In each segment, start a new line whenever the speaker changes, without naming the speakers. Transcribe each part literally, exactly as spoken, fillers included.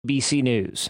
B C News.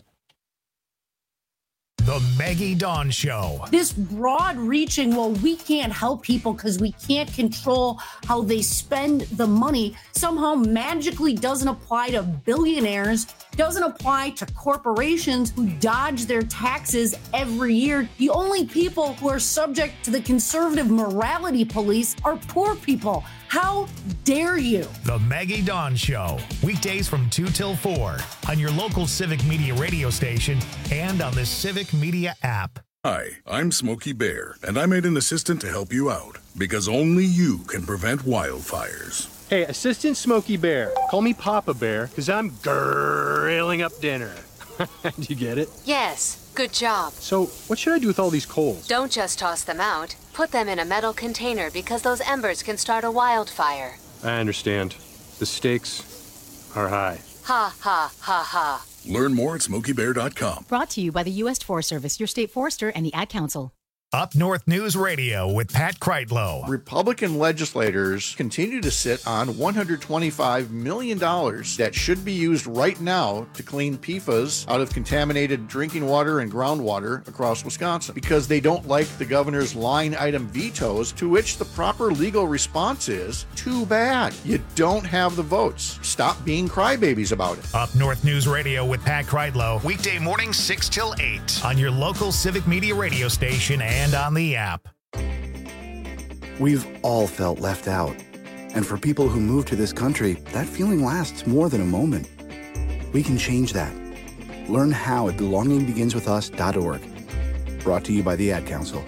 The Maggie Dawn Show.
This broad-reaching, well, we can't help people because we can't control how they spend the money, somehow magically doesn't apply to billionaires, doesn't apply to corporations who dodge their taxes every year. The only people who are subject to the conservative morality police are poor people. How dare you?
The Maggie Dawn Show. Weekdays from two till four on your local Civic Media radio station and on the Civic Media app.
Hi, I'm Smokey Bear, and I made an assistant to help you out because only you can prevent wildfires.
Hey, Assistant Smokey Bear. Call me Papa Bear because I'm grilling up dinner. Do you get it?
Yes. Good job.
So, what should I do with all these coals?
Don't just toss them out. Put them in a metal container because those embers can start a wildfire.
I understand. The stakes are high.
Ha, ha, ha, ha.
Learn more at smokey bear dot com.
Brought to you by the U S Forest Service, your state forester, and the Ad Council.
Up North News Radio with Pat Kreitlow.
Republican legislators continue to sit on one hundred twenty-five million dollars that should be used right now to clean P F A S out of contaminated drinking water and groundwater across Wisconsin because they don't like the governor's line item vetoes, to which the proper legal response is, too bad. You don't have the votes. Stop being crybabies about it.
Up North News Radio with Pat Kreitlow. Weekday mornings six till eight on your local Civic Media radio station and and on the app.
We've all felt left out. And for people who move to this country, that feeling lasts more than a moment. We can change that. Learn how at belonging begins with us dot org. Brought to you by the Ad Council.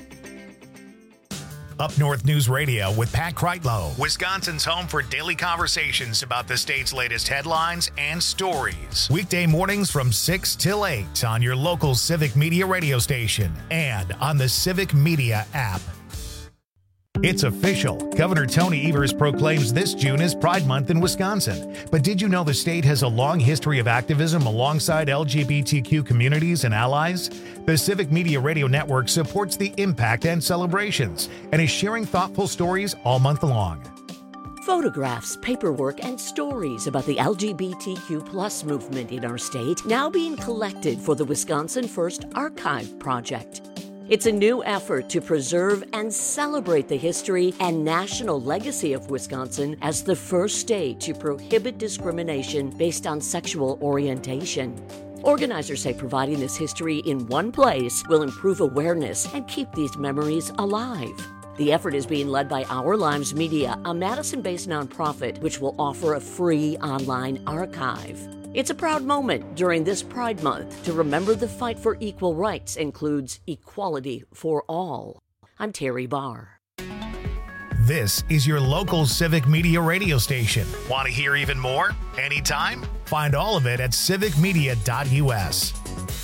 Up North News Radio with Pat Kreitlow, Wisconsin's home for daily conversations about the state's latest headlines and stories. Weekday mornings from six till eight on your local Civic Media radio station and on the Civic Media app. It's official. Governor Tony Evers proclaims this June as Pride Month in Wisconsin. But did you know the state has a long history of activism alongside L G B T Q communities and allies? The Civic Media Radio Network supports the impact and celebrations and is sharing thoughtful stories all month long.
Photographs, paperwork, and stories about the L G B T Q plus movement in our state now being collected for the Wisconsin First Archive Project. It's a new effort to preserve and celebrate the history and national legacy of Wisconsin as the first state to prohibit discrimination based on sexual orientation. Organizers say providing this history in one place will improve awareness and keep these memories alive. The effort is being led by Our Lives Media, a Madison-based nonprofit which will offer a free online archive. It's a proud moment during this Pride Month to remember the fight for equal rights includes equality for all. I'm Terry Barr.
This is your local Civic Media radio station. Want to hear even more? Anytime? Find all of it at civic media dot u s.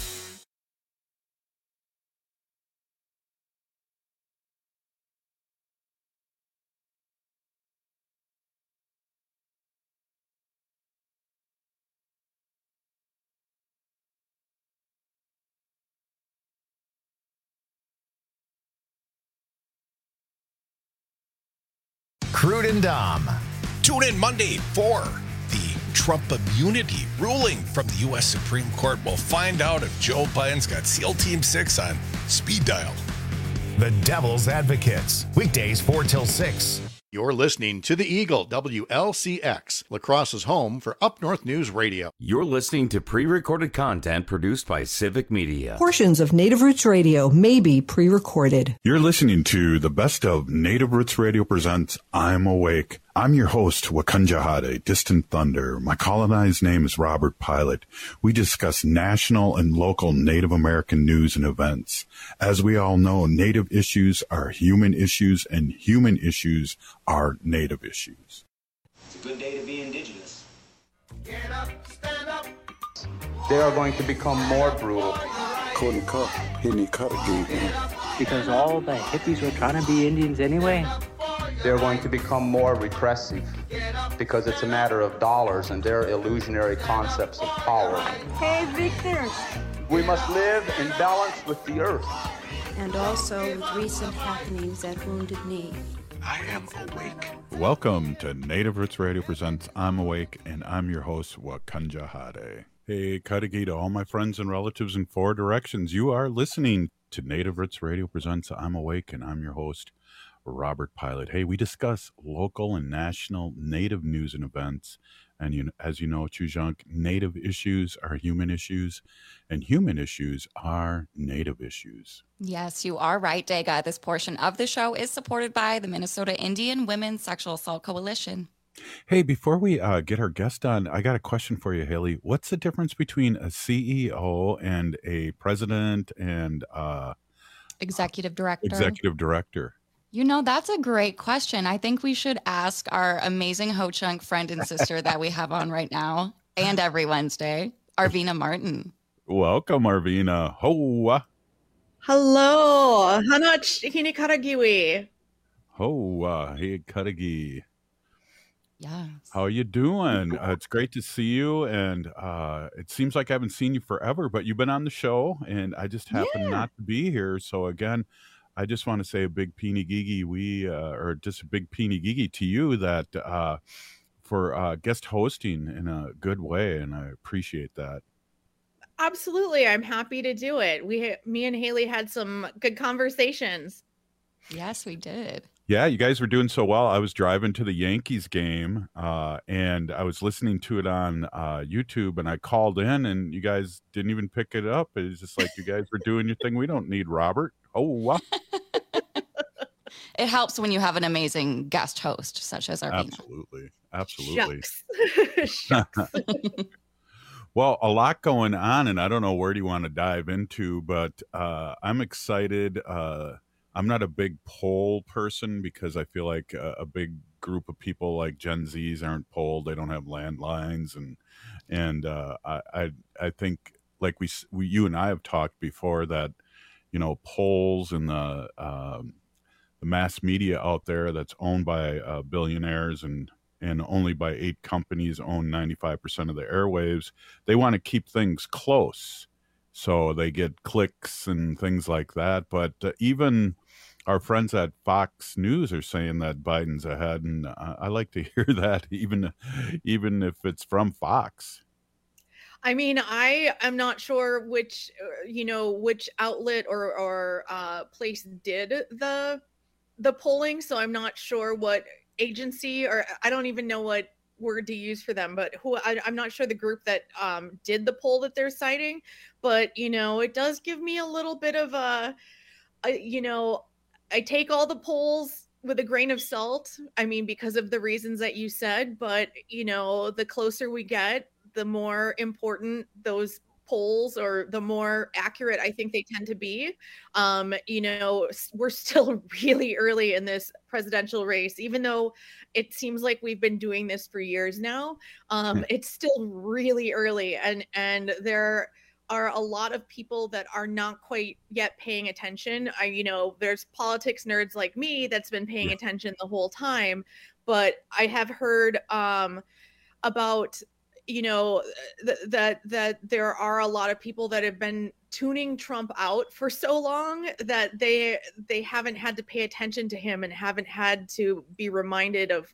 Crude and Dom.
Tune in Monday for the Trump immunity ruling from the U S Supreme Court. We'll find out if Joe Biden's got SEAL Team six on speed dial.
The Devil's Advocates. Weekdays four till six.
You're listening to The Eagle, W L C X, La Crosse's home for Up North News Radio.
You're listening to pre-recorded content produced by Civic Media.
Portions of Native Roots Radio may be pre-recorded.
You're listening to the best of Native Roots Radio presents I'm Awake. I'm your host, Wakanja Hade, Distant Thunder. My colonized name is Robert Pilot. We discuss national and local Native American news and events. As we all know, Native issues are human issues, and human issues are Native issues.
It's a good day to be Indigenous.
Get up, stand up.
They are going to become more brutal.
Couldn't cut, hitting cut again.
Because all the hippies were trying to be Indians anyway.
They're going to become more repressive because it's a matter of dollars and their illusionary concepts of power.
Hey, Victor.
We must live in balance with the earth.
And also with recent happenings at Wounded Knee.
I am awake. Welcome to Native Roots Radio presents I'm Awake, and I'm your host, Wakanja Hade. Hey, Cudahy to all my friends and relatives in four directions. You are listening to Native Roots Radio presents I'm Awake, and I'm your host, Robert Pilot. Hey, we discuss local and national Native news and events. And you, as you know, Chujunk, Native issues are human issues, and human issues are Native issues.
Yes, you are right, Dega. This portion of the show is supported by the Minnesota Indian Women's Sexual Assault Coalition.
Hey, before we uh, get our guest on, I got a question for you, Haley. What's the difference between a C E O and a president and uh,
executive director?
Executive director.
You know, that's a great question. I think we should ask our amazing Ho-Chunk friend and sister that we have on right now and every Wednesday, Arvina Martin.
Welcome, Arvina. Hoa.
Hello. Hanach hinikaragiwi.
Hoa. Hey, Cudahy.
Yes.
How are you doing? Uh, it's great to see you, and uh, it seems like I haven't seen you forever, but you've been on the show, and I just happen
Yeah.
not to be here. So again, I just want to say a big peeny gigi, we uh, or just a big peeny gigi to you that uh, for uh, guest hosting in a good way, and I appreciate that.
Absolutely. I'm happy to do it. We, me and Haley had some good conversations.
Yes, we did.
Yeah, you guys were doing so well. I was driving to the Yankees game, uh, and I was listening to it on uh, YouTube, and I called in, and you guys didn't even pick it up. It was just like, you guys were doing your thing. We don't need Robert. Oh, wow.
It helps when you have an amazing guest host, such as Arvina.
Absolutely. Absolutely.
Shucks. Shucks.
Well, a lot going on, and I don't know where do you want to dive into, but uh, I'm excited. Uh, I'm not a big poll person because I feel like a, a big group of people like Gen Zs aren't polled. They don't have landlines, and and uh, I, I I think like we, we you and I have talked before that, you know, polls and the um, the mass media out there that's owned by uh, billionaires and and only by eight companies own ninety-five percent of the airwaves. They want to keep things close, so they get clicks and things like that. But uh, even our friends at Fox News are saying that Biden's ahead, and I, I like to hear that, even even if it's from Fox.
I mean, I am not sure which, uh, you know, which outlet or or uh, place did the the polling, so I'm not sure what agency, or I don't even know what word to use for them, but who I, I'm not sure the group that um, did the poll that they're citing. But you know, it does give me a little bit of a, a you know, I take all the polls with a grain of salt. I mean, because of the reasons that you said, but you know, the closer we get, the more important those polls, or the more accurate I think they tend to be. Um, you know, we're still really early in this presidential race, even though it seems like we've been doing this for years now. Um, it's still really early, and and there are a lot of people that are not quite yet paying attention. I, you know, there's politics nerds like me that's been paying
Yeah.
attention the whole time, but I have heard um, about, you know, th- that that there are a lot of people that have been tuning Trump out for so long that they they haven't had to pay attention to him and haven't had to be reminded of,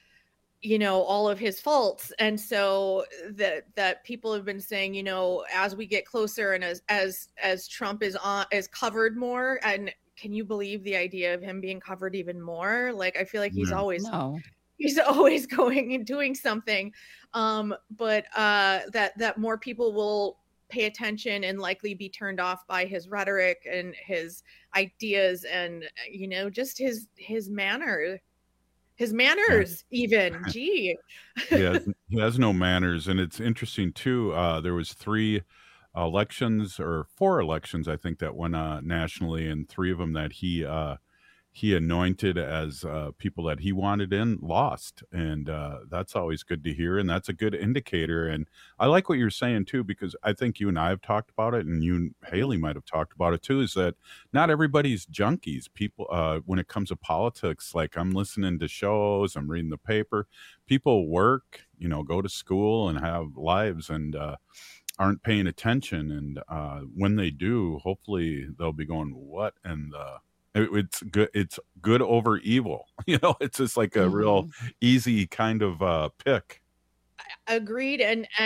you know, all of his faults. And so that that people have been saying, you know, as we get closer and as as as Trump is on is covered more, and can you believe the idea of him being covered even more? Like, I feel like he's
No.
always
No.
he's always going and doing something. Um, but uh, that that more people will pay attention and likely be turned off by his rhetoric and his ideas, and you know, just his his manner, his manners, even. Gee.
he, has, he has no manners, and it's interesting too. Uh, there was three elections or four elections, I think, that went uh, nationally, and three of them that he uh, he anointed as uh, people that he wanted in lost, and uh, that's always good to hear, and that's a good indicator. And I like what you're saying too, because I think you and I have talked about it, and you and Haley might have talked about it too, is that not everybody's junkies. People, uh, when it comes to politics, like I'm listening to shows, I'm reading the paper, people work, you know, go to school and have lives, and uh, aren't paying attention. And uh, when they do, hopefully they'll be going, what? And uh, it, it's good. It's good over evil. You know, it's just like a real easy kind of uh, pick.
Agreed. And and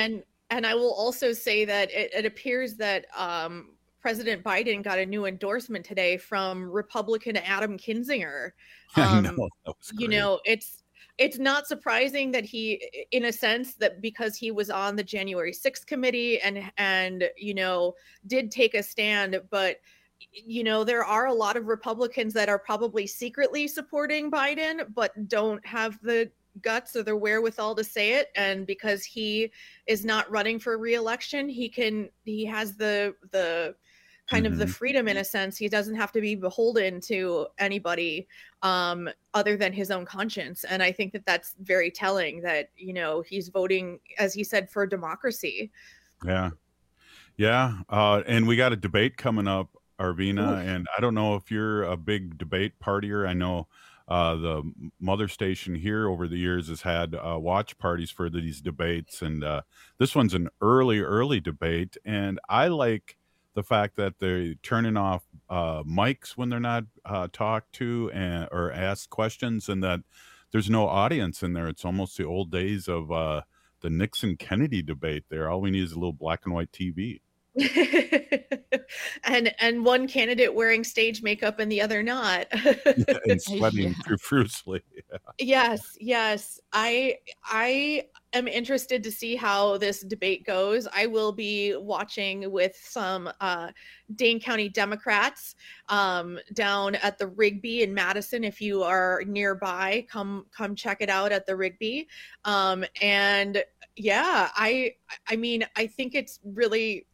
and I will also say that it, it appears that um, President Biden got a new endorsement today from Republican Adam Kinzinger. Um,
I know, that was
you
great.
know, it's it's not surprising that he, in a sense, that because he was on the January sixth committee and and you know did take a stand, but you know there are a lot of Republicans that are probably secretly supporting Biden, but don't have the guts or the wherewithal to say it. And because he is not running for re-election, he can he has the the kind mm-hmm. of the freedom, in a sense. He doesn't have to be beholden to anybody um, other than his own conscience. And I think that that's very telling that, you know, he's voting, as he said, for democracy.
Yeah. Yeah. Uh, and we got a debate coming up, Arvina. Ooh. And I don't know if you're a big debate partier. I know uh, the mother station here over the years has had uh, watch parties for these debates. And uh, this one's an early, early debate. And I like the fact that they're turning off uh, mics when they're not uh, talked to and or asked questions, and that there's no audience in there. It's almost the old days of uh, the Nixon-Kennedy debate there. All we need is a little black and white T V.
and and one candidate wearing stage makeup and the other not.
Yeah, and sweating
Yeah.
profusely. Yeah.
Yes, yes. I I am interested to see how this debate goes. I will be watching with some uh, Dane County Democrats um, down at the Rigby in Madison. If you are nearby, come come check it out at the Rigby. Um, and yeah, I I mean, I think it's really.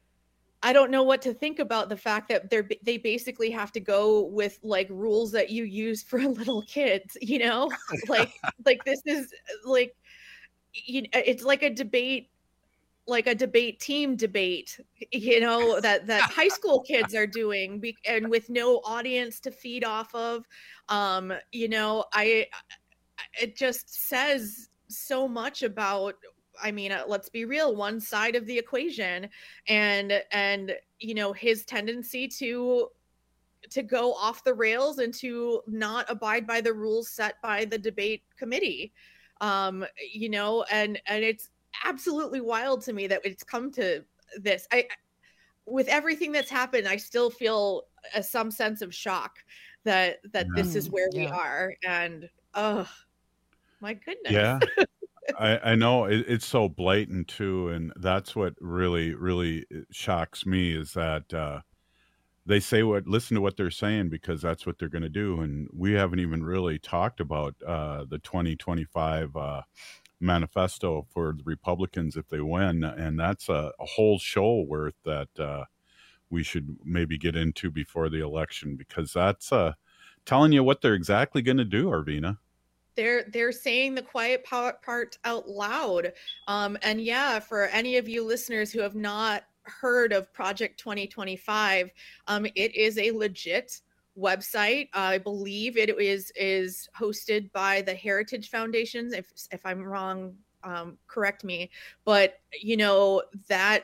I don't know what to think about the fact that they're they basically have to go with like rules that you use for little kids, you know, like like this is like, you know, it's like a debate, like a debate team debate, you know, that that high school kids are doing, be, and with no audience to feed off of, um, you know, I it just says so much about. I mean, uh, let's be real, one side of the equation, and, and, you know, his tendency to, to go off the rails and to not abide by the rules set by the debate committee. Um, you know, and, and it's absolutely wild to me that it's come to this. I, with everything that's happened, I still feel a, some sense of shock that, that
Yeah.
this is where we
Yeah.
are. And, oh my goodness.
Yeah. I, I know it, it's so blatant too, and that's what really, really shocks me is that uh, they say what, listen to what they're saying because that's what they're going to do, and we haven't even really talked about uh, the twenty twenty-five uh, manifesto for the Republicans if they win, and that's a, a whole show worth that uh, we should maybe get into before the election because that's uh, telling you what they're exactly going to do, Arvina.
They're they're saying the quiet part out loud. Um, and yeah, for any of you listeners who have not heard of Project twenty twenty-five, um, it is a legit website. I believe it is is hosted by the Heritage Foundations. If if I'm wrong, um, correct me. But you know that.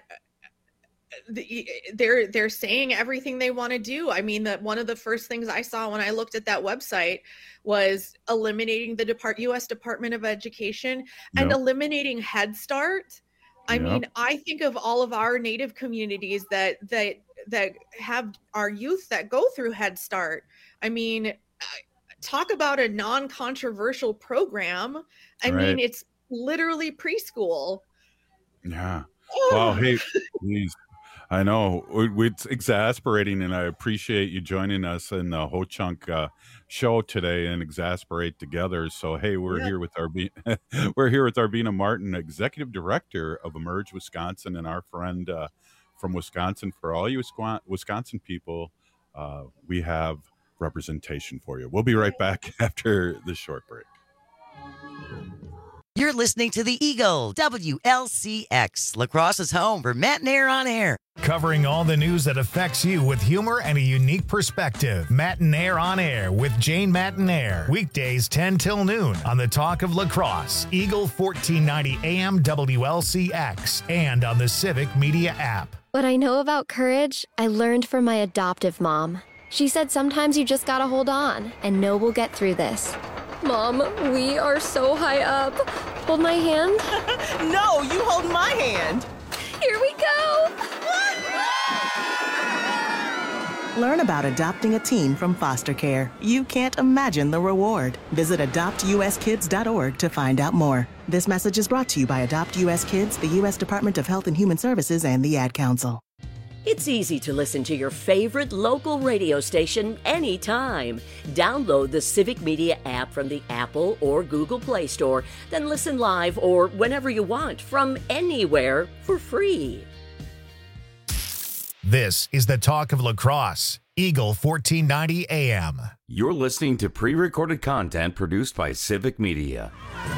The, they're they're saying everything they want to do. I mean, that one of the first things I saw when I looked at that website was eliminating the Depart U S Department of Education and
Yep.
eliminating Head Start. I
Yep.
mean, I think of all of our Native communities that that that have our youth that go through Head Start. I mean, talk about a non-controversial program. I
Right.
mean, it's literally preschool.
Yeah. Well, hey, please. I know it's exasperating, and I appreciate you joining us in the Ho Chunk uh, show today and exasperate together. So, hey, we're
Yeah.
here with Arvina, we're here with Arvina Martin, Executive Director of Emerge Wisconsin, and our friend uh, from Wisconsin. For all you Wisconsin, Wisconsin people, uh, we have representation for you. We'll be right back after this short break.
You're listening to The Eagle, W L C X, La Crosse's home for Matt and Air on Air.
Covering all the news that affects you with humor and a unique perspective. Matinaire on Air with Jane Matinaire. Weekdays ten till noon on the Talk of La Crosse, Eagle fourteen ninety A M W L C X, and on the Civic Media app.
What I know about courage, I learned from my adoptive mom. She said sometimes you just gotta hold on and know we'll get through this.
Mom, we are so high up.
Hold my hand?
No, you hold my hand.
Here we go!
Learn about adopting a teen from foster care. You can't imagine the reward. Visit adopt u s kids dot org to find out more. This message is brought to you by Adopt U S Kids, the U S Department of Health and Human Services, and the Ad Council.
It's easy to listen to your favorite local radio station anytime. Download the Civic Media app from the Apple or Google Play Store, then listen live or whenever you want from anywhere for free.
This is the talk of La Crosse, Eagle fourteen ninety A M.
You're listening to pre-recorded content produced by Civic Media.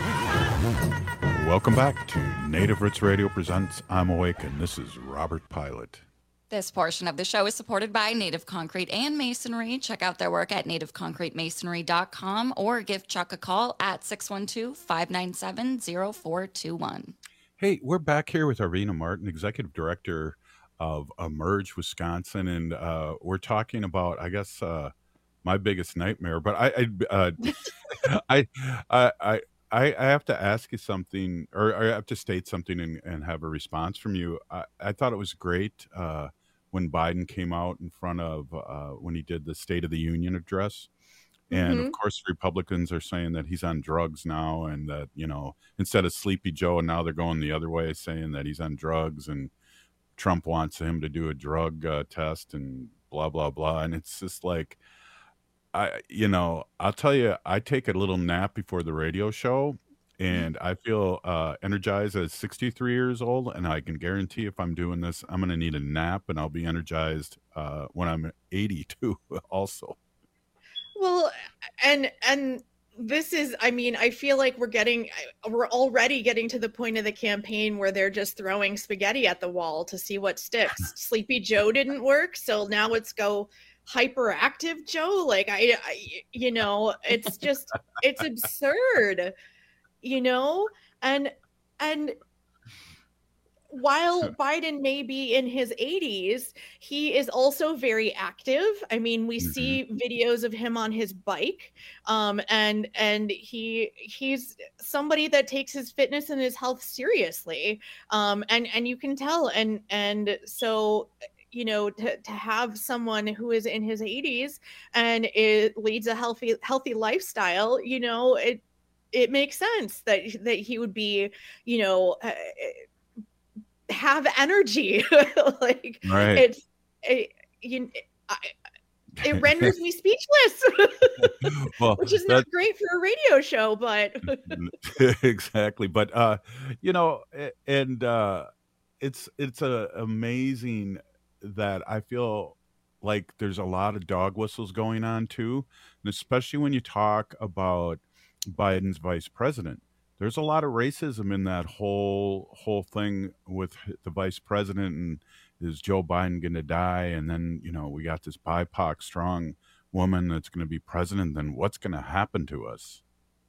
Welcome back to Native Roots Radio Presents I'm Awake, and this is Robert Pilot.
This portion of the show is supported by Native Concrete and Masonry. Check out their work at native concrete masonry dot com or give Chuck a call at six one two, five nine seven, zero four two one.
Hey, we're back here with Arvina Martin, Executive Director of Emerge Wisconsin, and uh, we're talking about, I guess, uh, my biggest nightmare. But I, I, uh, I, I, I, I have to ask you something, or I have to state something and, and have a response from you. I, I thought it was great uh, when Biden came out in front of uh, when he did the State of the Union address. And
Mhm.
of course, Republicans are saying that he's on drugs now, and that, you know, instead of Sleepy Joe, and now they're going the other way, saying that he's on drugs, and Trump wants him to do a drug uh, test and blah, blah, blah. And it's just like, I, you know, I'll tell you, I take a little nap before the radio show, and I feel uh, energized at sixty-three years old. And I can guarantee if I'm doing this, I'm going to need a nap, and I'll be energized uh, when I'm eighty-two also.
Well, and and this is, I mean, I feel like we're getting, we're already getting to the point of the campaign where they're just throwing spaghetti at the wall to see what sticks. Sleepy Joe didn't work, so now let's go hyperactive Joe. Like I, I you know, it's just, it's absurd, you know, and and. While Biden may be in his eighties, he is also very active. I mean, we
Mhm.
see videos of him on his bike, um, and and he he's somebody that takes his fitness and his health seriously, um, and and you can tell. And and so, you know, to to have someone who is in his eighties and it leads a healthy healthy lifestyle, you know, it it makes sense that that he would be, you know. Uh, have energy. Like
Right.
it's it, you I, it renders me speechless.
Well,
Which is
that-
not great for a radio show, but
exactly. But uh you know, a- and uh it's it's a amazing that I feel like there's a lot of dog whistles going on too, and especially when you talk about Biden's vice president. There's a lot of racism in that whole whole thing with the vice president, and is Joe Biden going to die? And then, you know, we got this B I P O C strong woman that's going to be president. Then what's going to happen to us?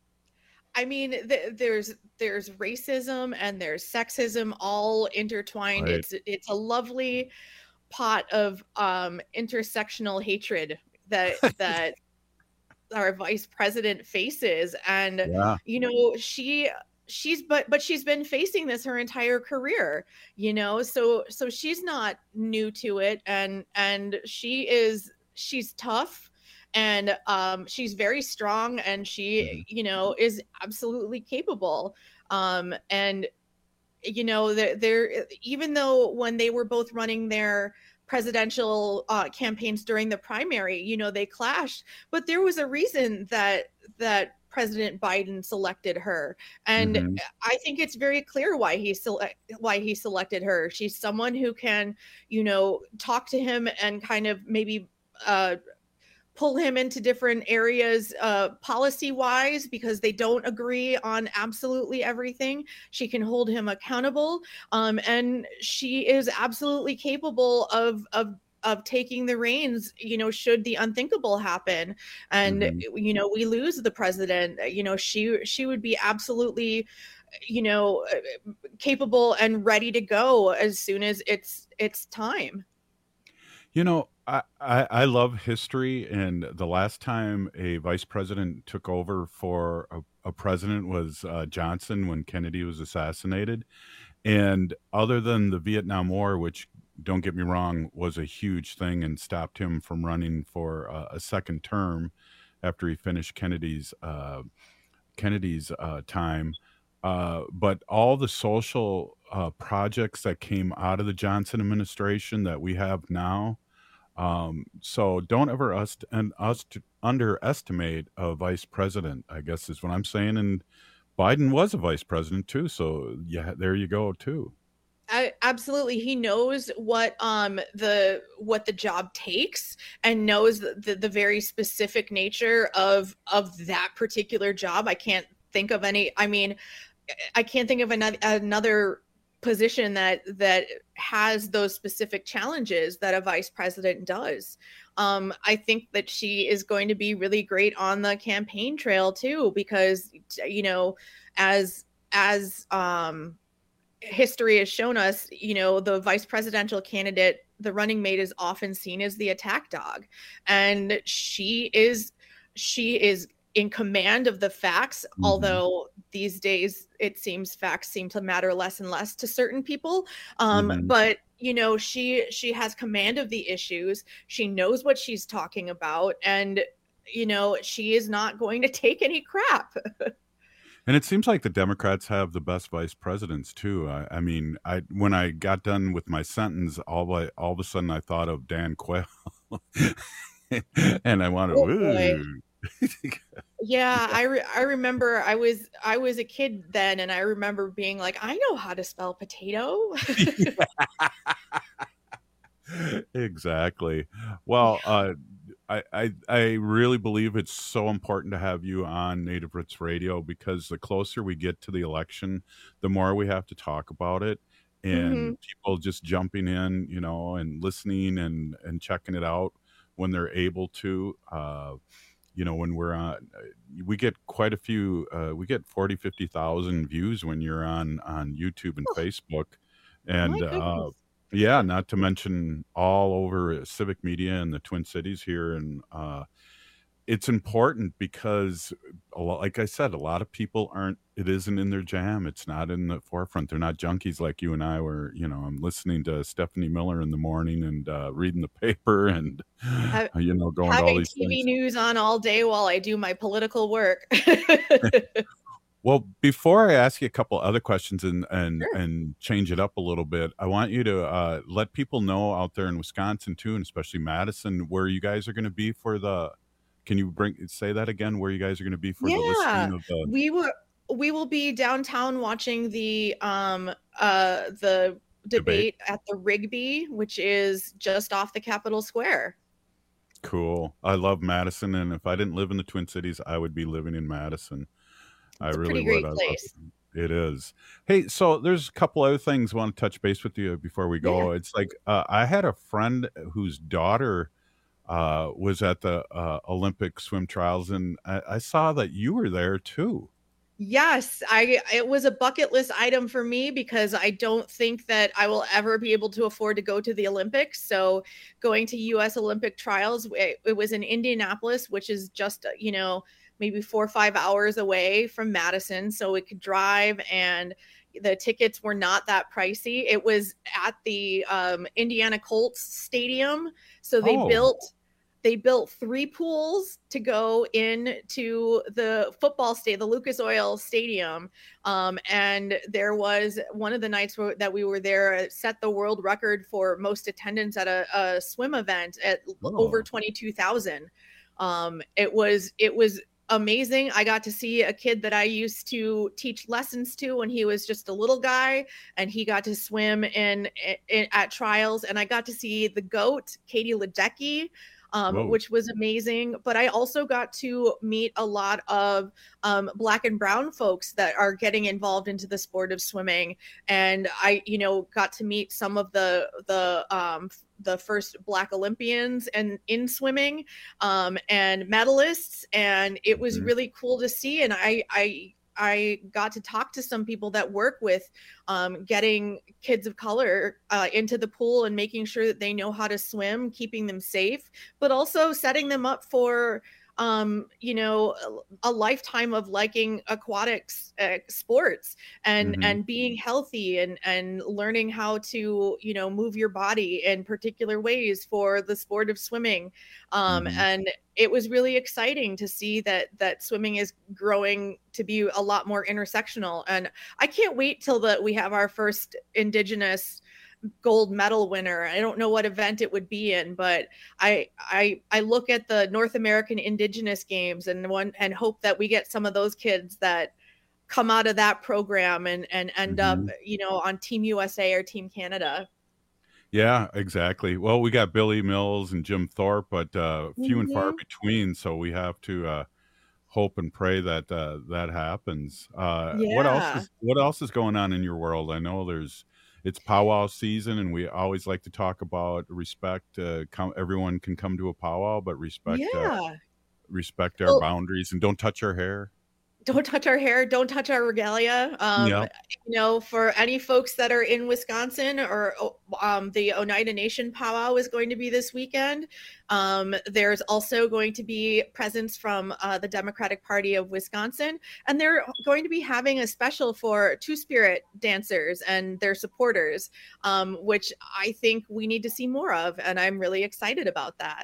I mean, th- there's there's racism and there's sexism all intertwined.
Right.
It's it's a lovely pot of um, intersectional hatred that that our vice president faces, and
Yeah.
you know she she's but but she's been facing this her entire career, you know, so so she's not new to it, and and she is she's tough, and um she's very strong, and she you know is absolutely capable, um and you know they're, they're even though when they were both running their presidential uh, campaigns during the primary, you know, they clashed, but there was a reason that that President Biden selected her, and
Mhm.
I think it's very clear why he select why he selected her. She's someone who can, you know, talk to him and kind of maybe uh, pull him into different areas uh, policy wise, because they don't agree on absolutely everything. She can hold him accountable. Um, and she is absolutely capable of, of, of taking the reins, you know, should the unthinkable happen. And,
Mhm.
you know, we lose the president, you know, she, she would be absolutely, you know, capable and ready to go as soon as it's, it's time.
You know, I, I, I love history, and the last time a vice president took over for a, a president was uh, Johnson when Kennedy was assassinated. And other than the Vietnam War, which, don't get me wrong, was a huge thing and stopped him from running for uh, a second term after he finished Kennedy's uh, Kennedy's uh, time. Uh, but all the social uh, projects that came out of the Johnson administration that we have now. Um, so don't ever us and us to underestimate a vice president, I guess is what I'm saying. And Biden was a vice president too. So yeah, there you go too.
I, absolutely. He knows what um the what the job takes and knows the, the, the very specific nature of of that particular job. I can't think of any. I mean, I can't think of another another position that that has those specific challenges that a vice president does. Um, I think that she is going to be really great on the campaign trail too, because you know, as as um. history has shown us, you know, the vice presidential candidate, the running mate, is often seen as the attack dog. And she is, she is in command of the facts, mm-hmm. although these days it seems facts seem to matter less and less to certain people. Um, mm-hmm. But, you know, she, she has command of the issues. She knows what she's talking about. And, you know, she is not going to take any crap.
And it seems like the Democrats have the best vice presidents too. I, I mean, I when I got done with my sentence, all I, all of a sudden I thought of Dan Quayle, and I wanted.
Oh, yeah, I re- I remember I was I was a kid then, and I remember being like, I know how to spell potato.
Exactly. Well, uh, I, I I really believe it's so important to have you on Native Roots Radio, because the closer we get to the election, the more we have to talk about it, and mm-hmm. people just jumping in, you know, and listening and, and checking it out when they're able to. Uh, you know, when we're on, we get quite a few, uh, we get forty, fifty thousand views when you're on, on YouTube and oh. Facebook. And, uh, yeah, not to mention all over Civic Media in the Twin Cities here. And uh, it's important because, a lot, like I said, a lot of people aren't, it isn't in their jam. It's not in the forefront. They're not junkies like you and I were. You know, I'm listening to Stephanie Miller in the morning and uh, reading the paper and, Have, you know, going to all these
T V
things.
news on all day while I do my political work.
Well, before I ask you a couple other questions and and, sure. and change it up a little bit, I want you to uh, let people know out there in Wisconsin too, and especially Madison, where you guys are going to be for the. Can you bring say that again? Where you guys are going to be for
yeah,
the listing of the?
We will we will be downtown watching the um uh the debate, debate at the Rigby, which is just off the Capitol Square.
Cool. I love Madison, and if I didn't live in the Twin Cities, I would be living in Madison.
It's
I really
a pretty
would.
great
I
place.
It. it is. Hey, so there's a couple other things I want to touch base with you before we go. Yeah. It's like uh, I had a friend whose daughter uh, was at the uh, Olympic swim trials, and I, I saw that you were there too.
Yes, I it was a bucket list item for me because I don't think that I will ever be able to afford to go to the Olympics. So going to U S Olympic trials, it, it was in Indianapolis, which is just, you know, maybe four or five hours away from Madison. So we could drive, and the tickets were not that pricey. It was at the um, Indiana Colts Stadium. So they oh. built They built three pools to go into the football stadium, the Lucas Oil Stadium. Um, and there was one of the nights where, that we were there set the world record for most attendance at a, a swim event at oh. over twenty-two thousand. Um, it was, it was amazing. I got to see a kid that I used to teach lessons to when he was just a little guy, and he got to swim in, in at trials. And I got to see the GOAT, Katie Ledecky, Um, which was amazing. But I also got to meet a lot of um, Black and brown folks that are getting involved into the sport of swimming. And I, you know, got to meet some of the the um, the first Black Olympians and in swimming um, and medalists. And it was really cool to see. And I, I I got to talk to some people that work with um, getting kids of color uh, into the pool and making sure that they know how to swim, keeping them safe, but also setting them up for um, you know, a, a lifetime of liking aquatics uh, sports and, mm-hmm. and being healthy and, and learning how to, you know, move your body in particular ways for the sport of swimming. Um, mm-hmm. And it was really exciting to see that, that swimming is growing to be a lot more intersectional. And I can't wait till that we have our first Indigenous gold medal winner. I don't know what event it would be in, but I I I look at the North American Indigenous Games and one and hope that we get some of those kids that come out of that program and and end mm-hmm. up, you know, on Team U S A or Team Canada.
Yeah, exactly. Well, we got Billy Mills and Jim Thorpe, but uh, few mm-hmm. and far between. So we have to uh, hope and pray that uh, that happens. Uh, yeah. What else is What else is going on in your world? I know there's. It's powwow season, and we always like to talk about respect. Uh, come, everyone can come to a powwow, but respect, yeah. uh, respect our well, boundaries, and don't touch our hair.
Don't touch our hair. Don't touch our regalia. Um, yeah. You know, for any folks that are in Wisconsin, or um, the Oneida Nation powwow is going to be this weekend. Um, there's also going to be presence from uh, the Democratic Party of Wisconsin, and they're going to be having a special for Two-Spirit dancers and their supporters, um, which I think we need to see more of, and I'm really excited about that.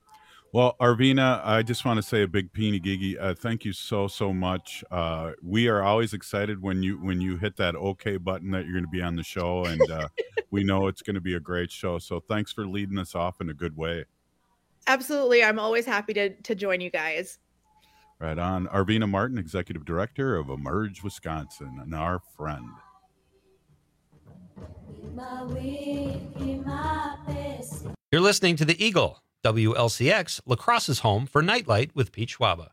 Well, Arvina, I just want to say a big peeny gigi. Uh, thank you so, so much. Uh, we are always excited when you when you hit that OK button that you're going to be on the show, and uh, we know it's going to be a great show. So thanks for leading us off in a good way.
Absolutely. I'm always happy to, to join you guys.
Right on. Arvina Martin, Executive Director of Emerge Wisconsin, and our friend.
You're listening to The Eagle. W L C X, La Crosse's home for Nightlight with Pete Schwaba.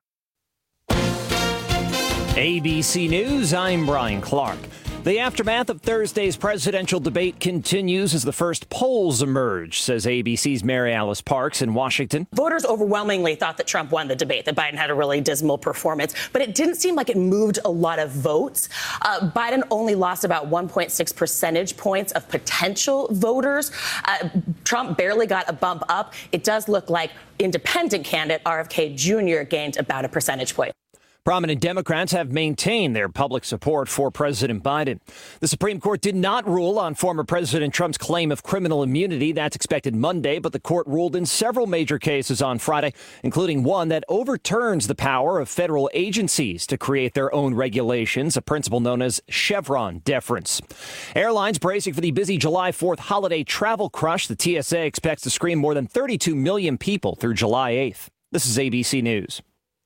A B C News, I'm Brian Clark. The aftermath of Thursday's presidential debate continues as the first polls emerge, says A B C's Mary Alice Parks in Washington.
Voters overwhelmingly thought that Trump won the debate, that Biden had a really dismal performance, but it didn't seem like it moved a lot of votes. Uh, Biden only lost about one point six percentage points of potential voters. Uh, Trump barely got a bump up. It does look like independent candidate R F K Junior gained about a percentage point.
Prominent Democrats have maintained their public support for President Biden. The Supreme Court did not rule on former President Trump's claim of criminal immunity. That's expected Monday, but the court ruled in several major cases on Friday, including one that overturns the power of federal agencies to create their own regulations, a principle known as Chevron deference. Airlines bracing for the busy July fourth holiday travel crush. The T S A expects to screen more than thirty-two million people through July eighth. This is A B C News.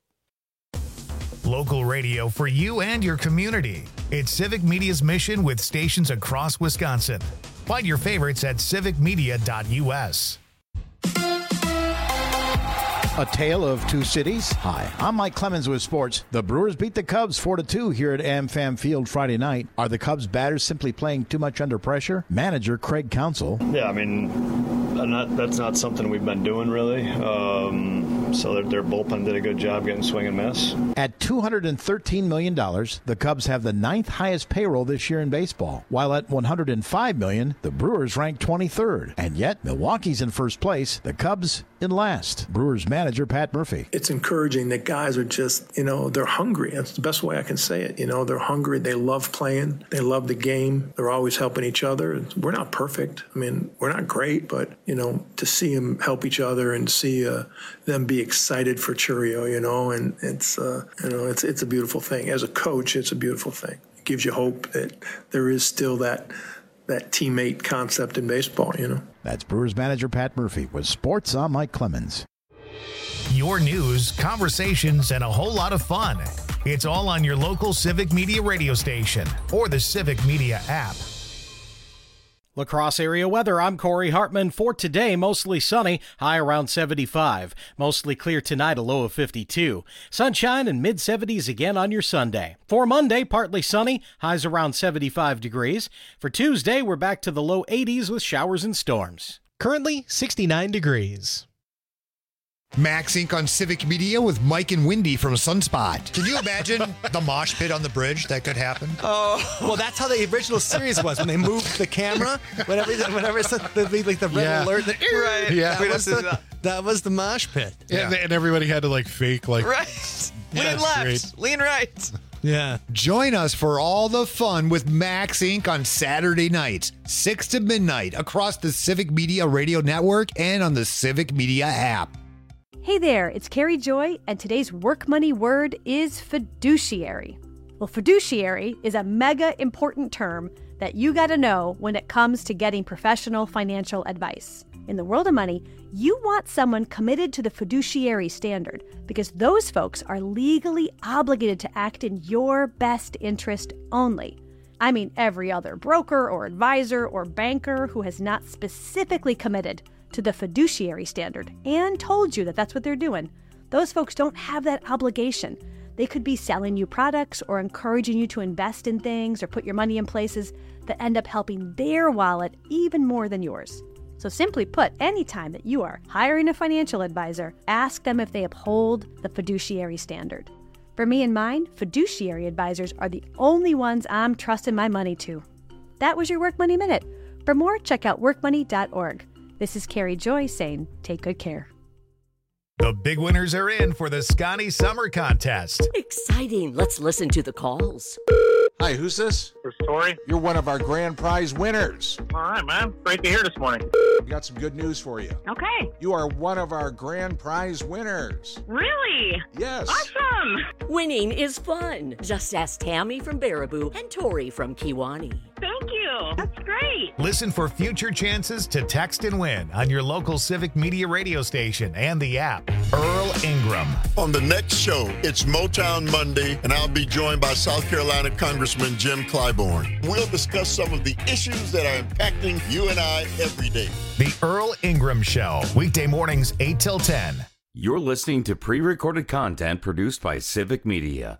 Local radio for you and your community. It's Civic Media's mission with stations across Wisconsin. Find your favorites at civic media dot U S.
A tale of two cities. Hi, I'm Mike Clemens with sports. The Brewers beat the Cubs four to two here at AmFam Field Friday night. Are the Cubs batters simply playing too much under pressure? Manager Craig Counsell.
Yeah, I mean, I'm not, that's not something we've been doing really. Um, so their, their bullpen did a good job getting swing and miss.
At two hundred thirteen million dollars, the Cubs have the ninth highest payroll this year in baseball. While at one hundred five million dollars, the Brewers rank twenty-third. And yet, Milwaukee's in first place, the Cubs in last. Brewers manager Pat Murphy.
It's encouraging that guys are just, you know, they're hungry. That's the best way I can say it. You know, they're hungry. They love playing. They love the game. They're always helping each other. We're not perfect. I mean, we're not great, but, you know, to see them help each other and see uh, them be excited for Chourio, you know, and it's, uh, you know, it's, it's a beautiful thing. As a coach, it's a beautiful thing. It gives you hope that there is still that that teammate concept in baseball, you know.
That's Brewers manager Pat Murphy with sports. I'm Mike Clemens.
Your news, conversations, and a whole lot of fun. It's all on your local Civic Media radio station or the Civic Media app.
La Crosse area weather, I'm Corey Hartman. For today, mostly sunny, high around seventy-five. Mostly clear tonight, a low of fifty-two. Sunshine and mid seventies again on your Sunday. For Monday, partly sunny, highs around seventy-five degrees. For Tuesday, we're back to the low eighties with showers and storms.
Currently, sixty-nine degrees.
Max Incorporated on Civic Media with Mike and Wendy from Sunspot.
Can you imagine the mosh pit on the bridge that could happen?
Oh, well, that's how the original series was when they moved the camera. Whenever, whenever it's the, like the red
Yeah.
alert, the, right?
Yeah.
that was the, that was the mosh pit.
Yeah. And, and everybody had to like fake like
Right.
Yeah,
Lean left,
great.
lean right. Yeah.
Join us for all the fun with Max Incorporated on Saturday nights, six to midnight, across the Civic Media Radio Network and on the Civic Media app.
Hey there, it's Carrie Joy, and today's work money word is fiduciary. Well, fiduciary is a mega important term that you got to know when it comes to getting professional financial advice. In the world of money, you want someone committed to the fiduciary standard because those folks are legally obligated to act in your best interest only. I mean, every other broker or advisor or banker who has not specifically committed to the fiduciary standard and told you that that's what they're doing, those folks don't have that obligation. They could be selling you products or encouraging you to invest in things or put your money in places that end up helping their wallet even more than yours. So simply put, anytime that you are hiring a financial advisor, ask them if they uphold the fiduciary standard. For me and mine, fiduciary advisors are the only ones I'm trusting my money to. That was your Work Money Minute. For more, check out work money dot org. This is Carrie Joy saying, take good care.
The big winners are in for the Scotty Summer Contest.
Exciting. Let's listen to the calls.
Hi, who's this?
This is Tori.
You're one of our grand prize winners.
All right, man. Great to hear this morning.
We got some good news for you.
Okay.
You are one of our grand prize winners.
Really?
Yes.
Awesome.
Winning is fun. Just ask Tammy from Baraboo and Tori from Kiwani.
Thank you. That's great.
Listen for future chances to text and win on your local Civic Media radio station and the app. Earl Ingram.
On the next show, it's Motown Monday, and I'll be joined by South Carolina Congressman Jim Clyburn. We'll discuss some of the issues that are impacting you and I every day.
The Earl Ingram Show, weekday mornings eight till ten.
You're listening to pre-recorded content produced by Civic Media.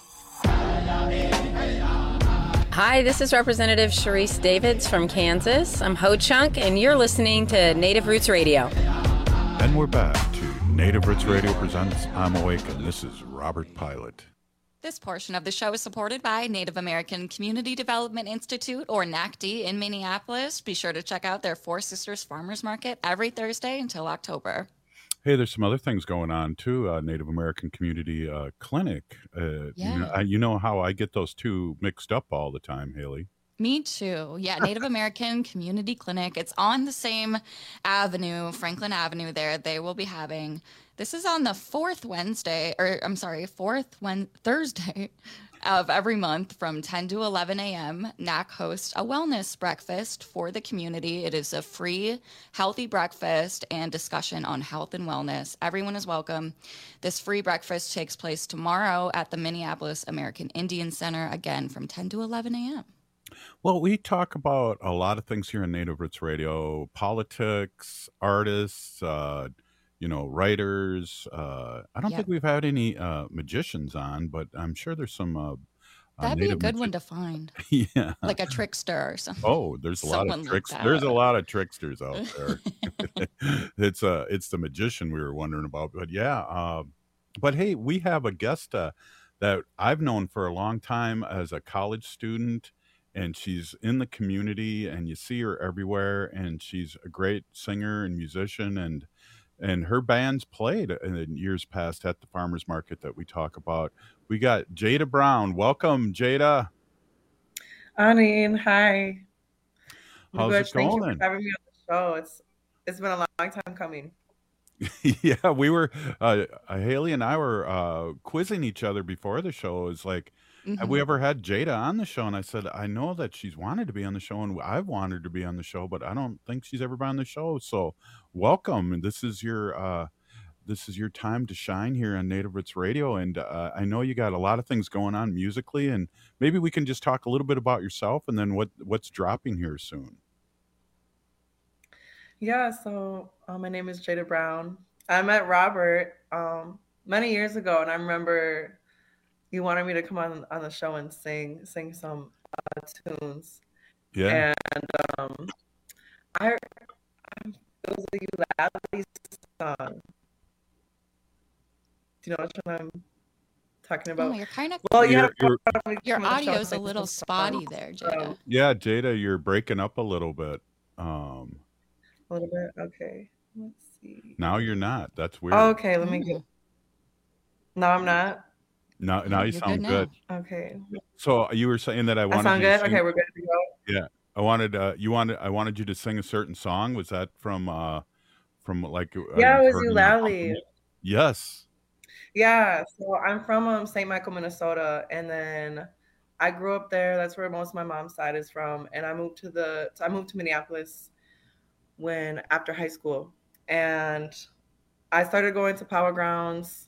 Hi, this is Representative Sharice Davids from Kansas. I'm Ho Chunk, and you're listening to Native Roots Radio.
And we're back to Native Roots Radio presents I'm Awake, and this is Robert Pilot.
This portion of the show is supported by Native American Community Development Institute, or N A C D, in Minneapolis. Be sure to check out their Four Sisters Farmers Market every Thursday until October.
Hey, there's some other things going on too. Uh, Native American Community uh, Clinic. Uh,
Yeah.
you know, I, you know how I get those two mixed up all the time, Haley.
Me too. Yeah, Native American Community Clinic. It's on the same avenue, Franklin Avenue there. They will be having, this is on the fourth Wednesday, or I'm sorry, fourth when, Thursday of every month from ten to eleven a.m. N A C hosts a wellness breakfast for the community. It is a free, healthy breakfast and discussion on health and wellness. Everyone is welcome. This free breakfast takes place tomorrow at the Minneapolis American Indian Center, again from ten to eleven a.m.
Well, we talk about a lot of things here in Native Roots Radio: politics, artists, uh, you know, writers. Uh, I don't
Yep.
think we've had any uh, magicians on, but I'm sure there's some. Uh, uh,
That'd be a
Native
good
magi-
one to find.
Yeah.
Like a trickster or something.
Oh, there's a lot
Someone
of
like
tricks.
that.
There's a lot of tricksters out there. it's uh it's the magician we were wondering about, but yeah. Uh, but hey, we have a guest uh, that I've known for a long time as a college student, and she's in the community, and you see her everywhere, and she's a great singer and musician, and and her band's played in years past at the farmers market that we talk about. We got Jada Brown. Welcome, Jada.
Anine, hi.
How's
Good.
it
Thank you
going?
for having me on the show. It's it's been a long time coming.
Yeah, we were uh, uh, Haley and I were uh, quizzing each other before the show. It's like, have we
Mhm.
ever had Jada on the show? And I said, I know that she's wanted to be on the show, and I've wanted to be on the show, but I don't think she's ever been on the show. So, welcome. And this is your uh, this is your time to shine here on Native Roots Radio. And uh, I know you got a lot of things going on musically, and maybe we can just talk a little bit about yourself, and then what what's dropping here soon.
Yeah, so uh, my name is Jada Brown. I met Robert um, many years ago, and I remember you wanted me to come on on the show and sing sing some uh, tunes.
Yeah.
And um, I, I it was a Ulali song. you know what I'm talking about?
Oh, you're kind of.
Well, yeah.
You're- you're-
Your audio's a little spotty there, Jada.
Yeah, Jada, you're breaking up a little bit. Um,
A little bit. Okay. Let's see.
now you're not. That's weird.
Okay, let me get. No, I'm not.
Now, now you
You're
sound
good
good.
now. Okay.
So you were saying that I
I
wanted
sound
you to
good?
sing-
Okay, we're good to go.
Yeah, I wanted uh, you wanted I wanted you to sing a certain song. Was that from uh, from like? uh,
Yeah, it
you've
was
heard in your
Eulalie.
company? Yes.
Yeah, so I'm from um, Saint Michael, Minnesota, and then I grew up there. That's where most of my mom's side is from, and I moved to the I moved to Minneapolis when after high school, and I started going to Power Grounds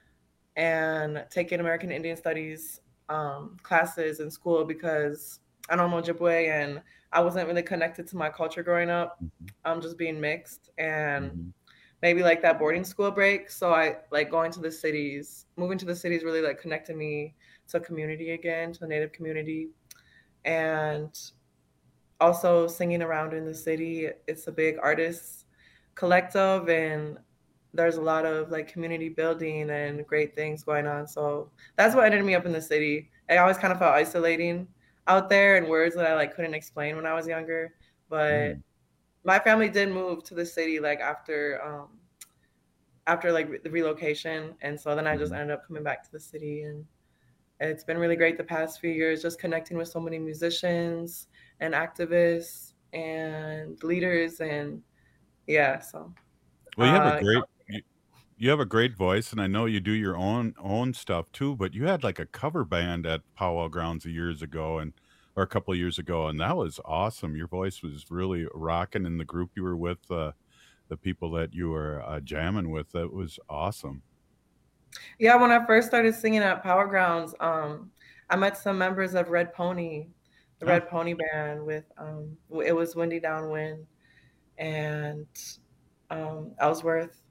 and taking American Indian Studies um, classes in school because I'm Ojibwe and I wasn't really connected to my culture growing up. I'm just being mixed and maybe like that boarding school break. So I like going to the cities, moving to the cities really like connected me to community again, to the Native community. And also singing around in the city. It's a big artists collective and there's a lot of like community building and great things going on. So that's what ended me up in the city. I always kind of felt isolating out there in words that I like couldn't explain when I was younger. But mm. my family did move to the city like after um after like re- the relocation. And so then I just ended up coming back to the city, and it's been really great the past few years, just connecting with so many musicians and activists and leaders. And yeah, so.
Well, you have
uh,
a great you, you have a great voice, and I know you do your own own stuff too. But you had like a cover band at Powwow Grounds years ago, and or a couple of years ago, and that was awesome. Your voice was really rocking in the group you were with, uh, the people that you were uh, jamming with. That was awesome.
Yeah, when I first started singing at Power Grounds, um, I met some members of Red Pony, the Red
Oh.
Pony Band. With um, it was Windy Downwind and um, Ellsworth,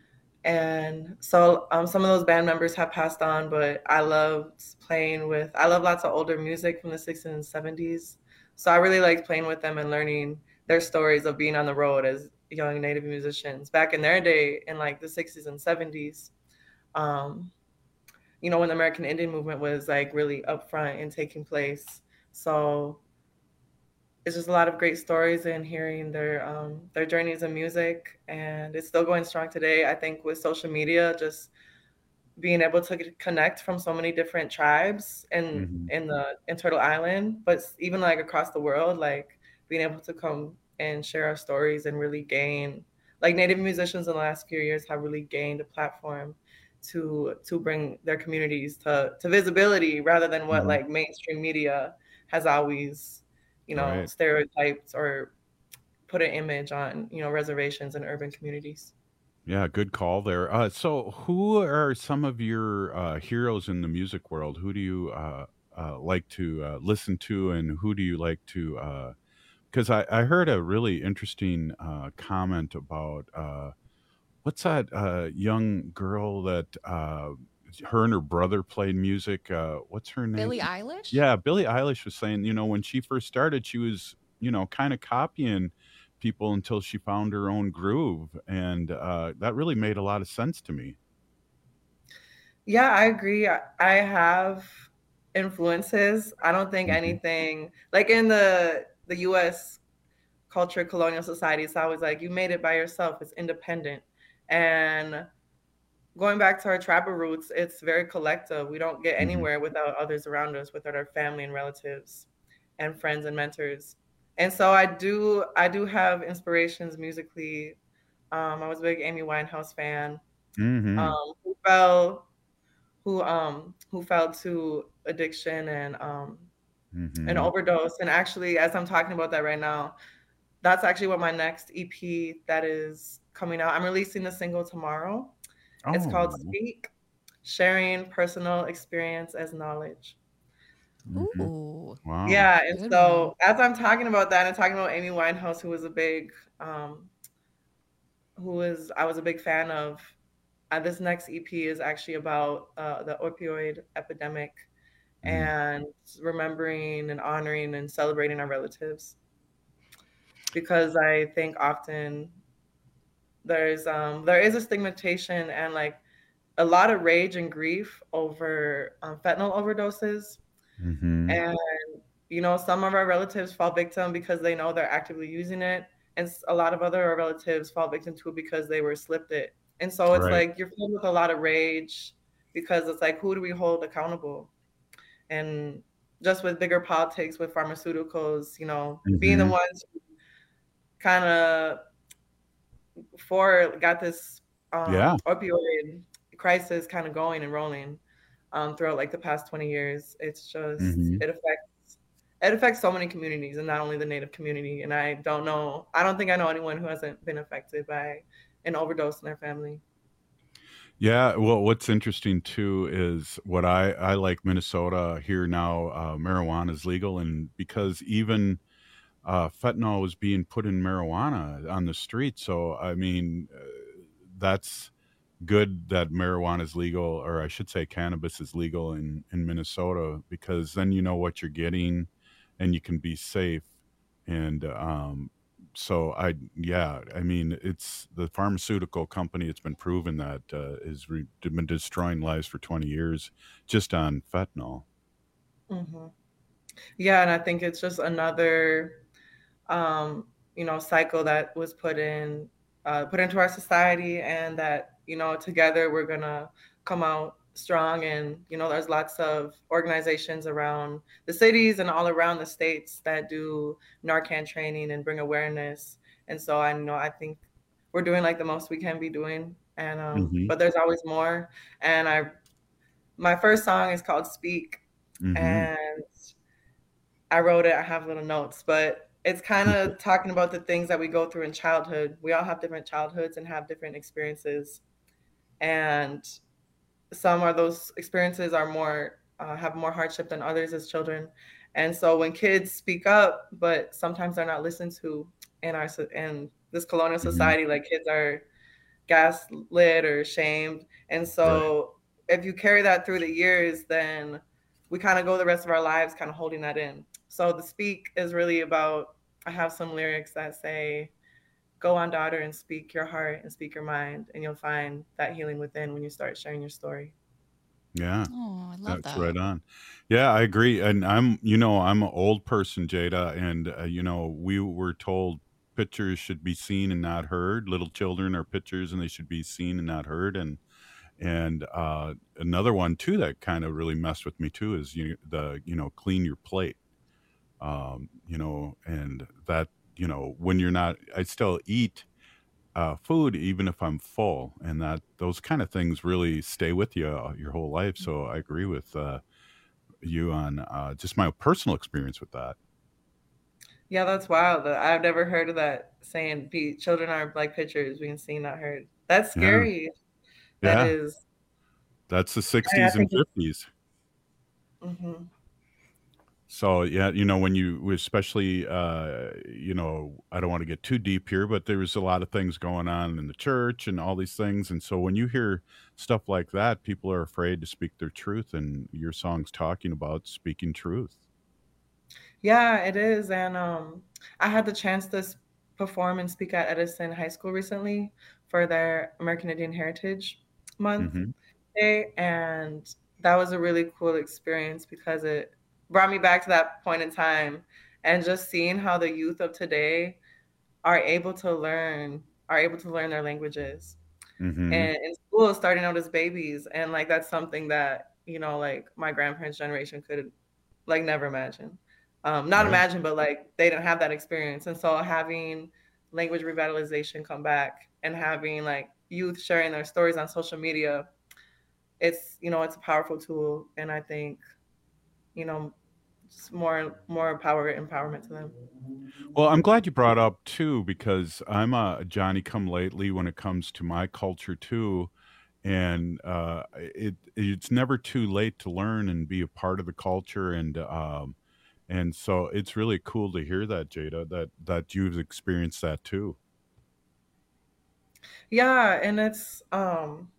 and so um, some of those band members have passed on. But I loved playing with. I love lots of older music from the sixties and seventies, so I really liked playing with them and learning their stories of being on the road as young Native musicians back in their day in like the sixties and seventies. Um, you know, when the American Indian movement was like really upfront and taking place. So it's just a lot of great stories and hearing their um, their journeys in music, and it's still going strong today. I think with social media, just being able to get- connect from so many different tribes in
Mhm.
in the in Turtle Island, but even like across the world, like being able to come and share our stories and really gain, like Native musicians in the last few years have really gained a platform to to bring their communities to to visibility rather than what
Mhm.
like mainstream media has always, you know,
Right.
stereotyped or put an image on, you know, reservations and urban communities.
Yeah, good call there. Uh, so, who are some of your uh, heroes in the music world? Who do you uh, uh, like to uh, listen to, and who do you like to? Because I, I heard a really interesting uh, comment about uh, what's that uh, young girl that uh, her and her brother played music. Uh, what's her name?
Billie Eilish?
Yeah, Billie Eilish was saying, you know, when she first started, she was, you know, kind of copying people until she found her own groove, and uh, that really made a lot of sense to me.
Yeah, I agree. I I have influences. I don't think
Mhm.
anything like in the the U S culture, colonial society, it's always like you made it by yourself. It's independent. And going back to our tribal roots, it's very collective. We don't get
Mhm.
anywhere without others around us, without our family and relatives and friends and mentors. And so I do I do have inspirations musically. Um, I was a big Amy Winehouse fan.
Mhm.
Um, who fell who um who fell to addiction and um an
Mhm.
overdose. And actually, as I'm talking about that right now, that's actually what my next E P that is coming out. I'm releasing the single tomorrow. It's called
Oh.
Speak, Sharing Personal Experience as Knowledge.
Mhm.
Ooh.
Wow.
Yeah, and
Good
so as I'm talking about that and talking about Amy Winehouse, who was a big, um, who was I was a big fan of, uh, this next E P is actually about uh, the opioid epidemic
Mm.
and remembering and honoring and celebrating our relatives. Because I think often there's um there is a stigmatization and like a lot of rage and grief over um, fentanyl overdoses.
Mm-hmm.
And, you know, some of our relatives fall victim because they know they're actively using it. And a lot of other relatives fall victim to it because they were slipped it. And so it's
Right.
like you're filled with a lot of rage because it's like, who do we hold accountable? And just with bigger politics, with pharmaceuticals, you know, mm-hmm. being the ones who kind of for got this um,
yeah.
opioid crisis kind of going and rolling um, throughout like the past twenty years. It's just, mm-hmm. it affects, it affects so many communities and not only the Native community. And I don't know, I don't think I know anyone who hasn't been affected by an overdose in their family.
Yeah, well, what's interesting too is what I, I like Minnesota here now, uh, marijuana is legal. And because even uh, fentanyl is being put in marijuana on the street. So, I mean, uh, that's good that marijuana is legal, or I should say cannabis is legal in, in Minnesota, because then you know what you're getting and you can be safe. And, um, So I, yeah, I mean, it's the pharmaceutical company. It's been proven that uh, has re- been destroying lives for twenty years just on fentanyl.
Mm-hmm. Yeah, and I think it's just another, um, you know, cycle that was put in, uh, put into our society, and that, you know, together we're gonna come out strong. And, you know, there's lots of organizations around the cities and all around the states that do Narcan training and bring awareness. And so I know, I think we're doing like the most we can be doing. And, um, mm-hmm. but there's always more. And I, my first song is called Speak. Mm-hmm. And I wrote it, I have little notes, but it's kind of talking about the things that we go through in childhood. We all have different childhoods and have different experiences. And some of those experiences are more, uh, have more hardship than others as children. And so when kids speak up, but sometimes they're not listened to in our, in this colonial society, mm-hmm. like kids are gaslit or shamed. And so right. if you carry that through the years, then we kind of go the rest of our lives kind of holding that in. So the Speak is really about, I have some lyrics that say, go on, daughter, and speak your heart and speak your mind, and you'll find that healing within when you start sharing your story.
Yeah,
oh, I love
that's
that.
right on. Yeah, I agree. And I'm, you know, I'm an old person, Jada, and, uh, you know, we were told pictures should be seen and not heard. Little children are pictures and they should be seen and not heard. And, and uh, another one, too, that kind of really messed with me, too, is you the, you know, clean your plate, um, you know, and that, you know, when you're not, I still eat uh, food even if I'm full, and that those kind of things really stay with you uh, your whole life. So I agree with uh, you on uh, just my personal experience with that.
Yeah, that's wild. I've never heard of that saying, be, children are like pictures being seen, not heard. That's scary.
Yeah.
That
yeah.
is.
That's the sixties and fifties.
Mm-hmm.
So, yeah, you know, when you, especially, uh, you know, I don't want to get too deep here, but there was a lot of things going on in the church and all these things. And so when you hear stuff like that, people are afraid to speak their truth. And your song's talking about speaking truth.
Yeah, it is. And um, I had the chance to perform and speak at Edison High School recently for their American Indian Heritage Month mm-hmm. Day. And that was a really cool experience because it brought me back to that point in time, and just seeing how the youth of today are able to learn, are able to learn their languages. Mm-hmm. And in school, starting out as babies. And like, that's something that, you know, like my grandparents' generation could like never imagine. Um, not right. imagine, but like they didn't have that experience. And so having language revitalization come back and having like youth sharing their stories on social media, it's, you know, it's a powerful tool. And I think, you know, just more more power empowerment to them.
Well, I'm glad you brought up too, because I'm a Johnny come lately when it comes to my culture too, and uh, it it's never too late to learn and be a part of the culture, and um, and so it's really cool to hear that, Jada, that that you've experienced that too.
Yeah, and it's um,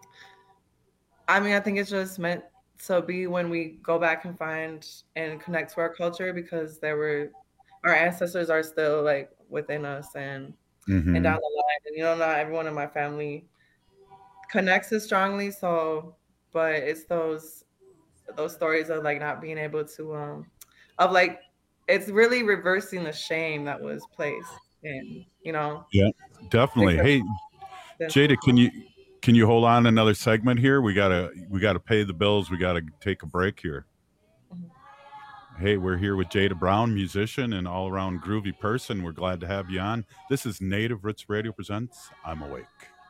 I mean, I think it's just meant. So be when we go back and find and connect to our culture, because there were, our ancestors are still like within us and mm-hmm. and down the line. And, you know, not everyone in my family connects us strongly. So, but it's those those stories of like not being able to um of like it's really reversing the shame that was placed in, you know.
Yeah, definitely. Hey, Jada, can you can you hold on another segment here? We gotta we gotta pay the bills. We gotta take a break here. Mm-hmm. Hey, we're here with Jada Brown, musician and all around groovy person. We're glad to have you on. This is Native Roots Radio presents I'm Awake.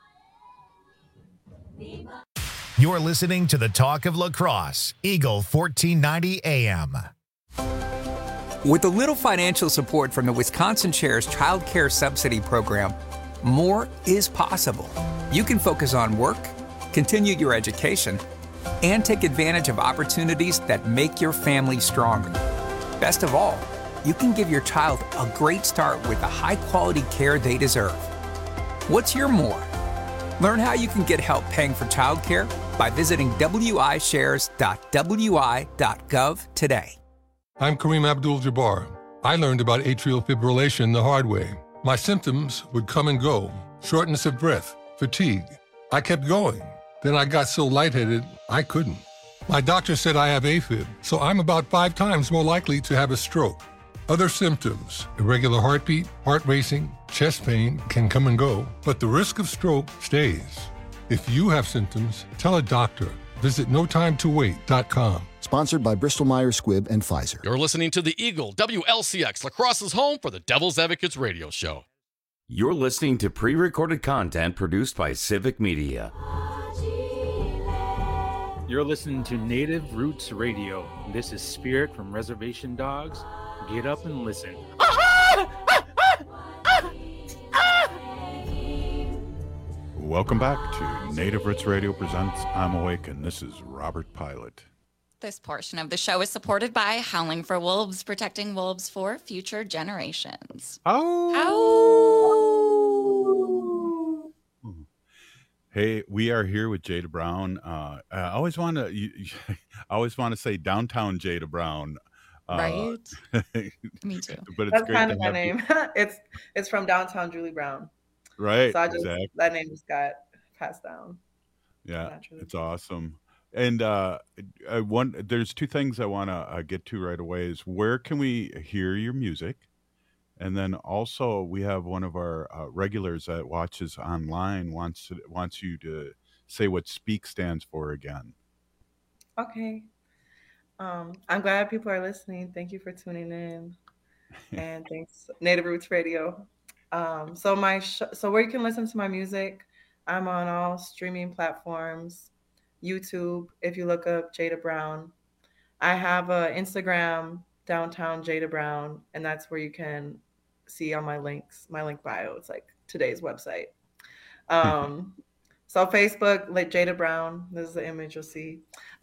You're listening to the Talk of La Crosse, Eagle fourteen ninety A M.
With a little financial support from the Wisconsin Shares Child Care Subsidy Program, more is possible. You can focus on work, continue your education, and take advantage of opportunities that make your family stronger. Best of all, you can give your child a great start with the high-quality care they deserve. What's your more? Learn how you can get help paying for childcare by visiting w i shares dot w i dot gov today.
I'm Kareem Abdul-Jabbar. I learned about atrial fibrillation the hard way. My symptoms would come and go, shortness of breath, fatigue. I kept going. Then I got so lightheaded, I couldn't. My doctor said I have AFib, so I'm about five times more likely to have a stroke. Other symptoms, irregular heartbeat, heart racing, chest pain can come and go, but the risk of stroke stays. If you have symptoms, tell a doctor. Visit no time to wait dot com.
Sponsored by Bristol Myers Squibb and Pfizer.
You're listening to the Eagle, W L C X, La Crosse's home for the Devil's Advocates radio show.
You're listening to pre-recorded content produced by Civic Media.
You're listening to Native Roots Radio. This is Spirit from Reservation Dogs. Get up and listen.
Welcome back to Native Roots Radio presents I'm Awake, and this is Robert Pilot.
This portion of the show is supported by Howling for Wolves, protecting wolves for future generations.
Oh. Ow. Hey, we are here with Jada Brown. Uh, I always want to, I always want to say downtown Jada Brown. Uh,
right. Me too.
But it's That's great kind of my name. it's it's from downtown Julie Brown.
Right.
So I just
exactly.
that name just got passed down.
Yeah, it's awesome. And uh, I want, there's two things I want to uh, get to right away is where can we hear your music? And then also we have one of our uh, regulars that watches online wants to, wants you to say what SPEAK stands for again.
Okay. Um, I'm glad people are listening. Thank you for tuning in. And thanks, Native Roots Radio. Um, so my sh- so where you can listen to my music, I'm on all streaming platforms. YouTube, if you look up Jada Brown. I have a Instagram, Downtown Jada Brown, and that's where you can see all my links, my link bio. It's like today's website. Um, so Facebook, like Jada Brown. This is the image you'll see.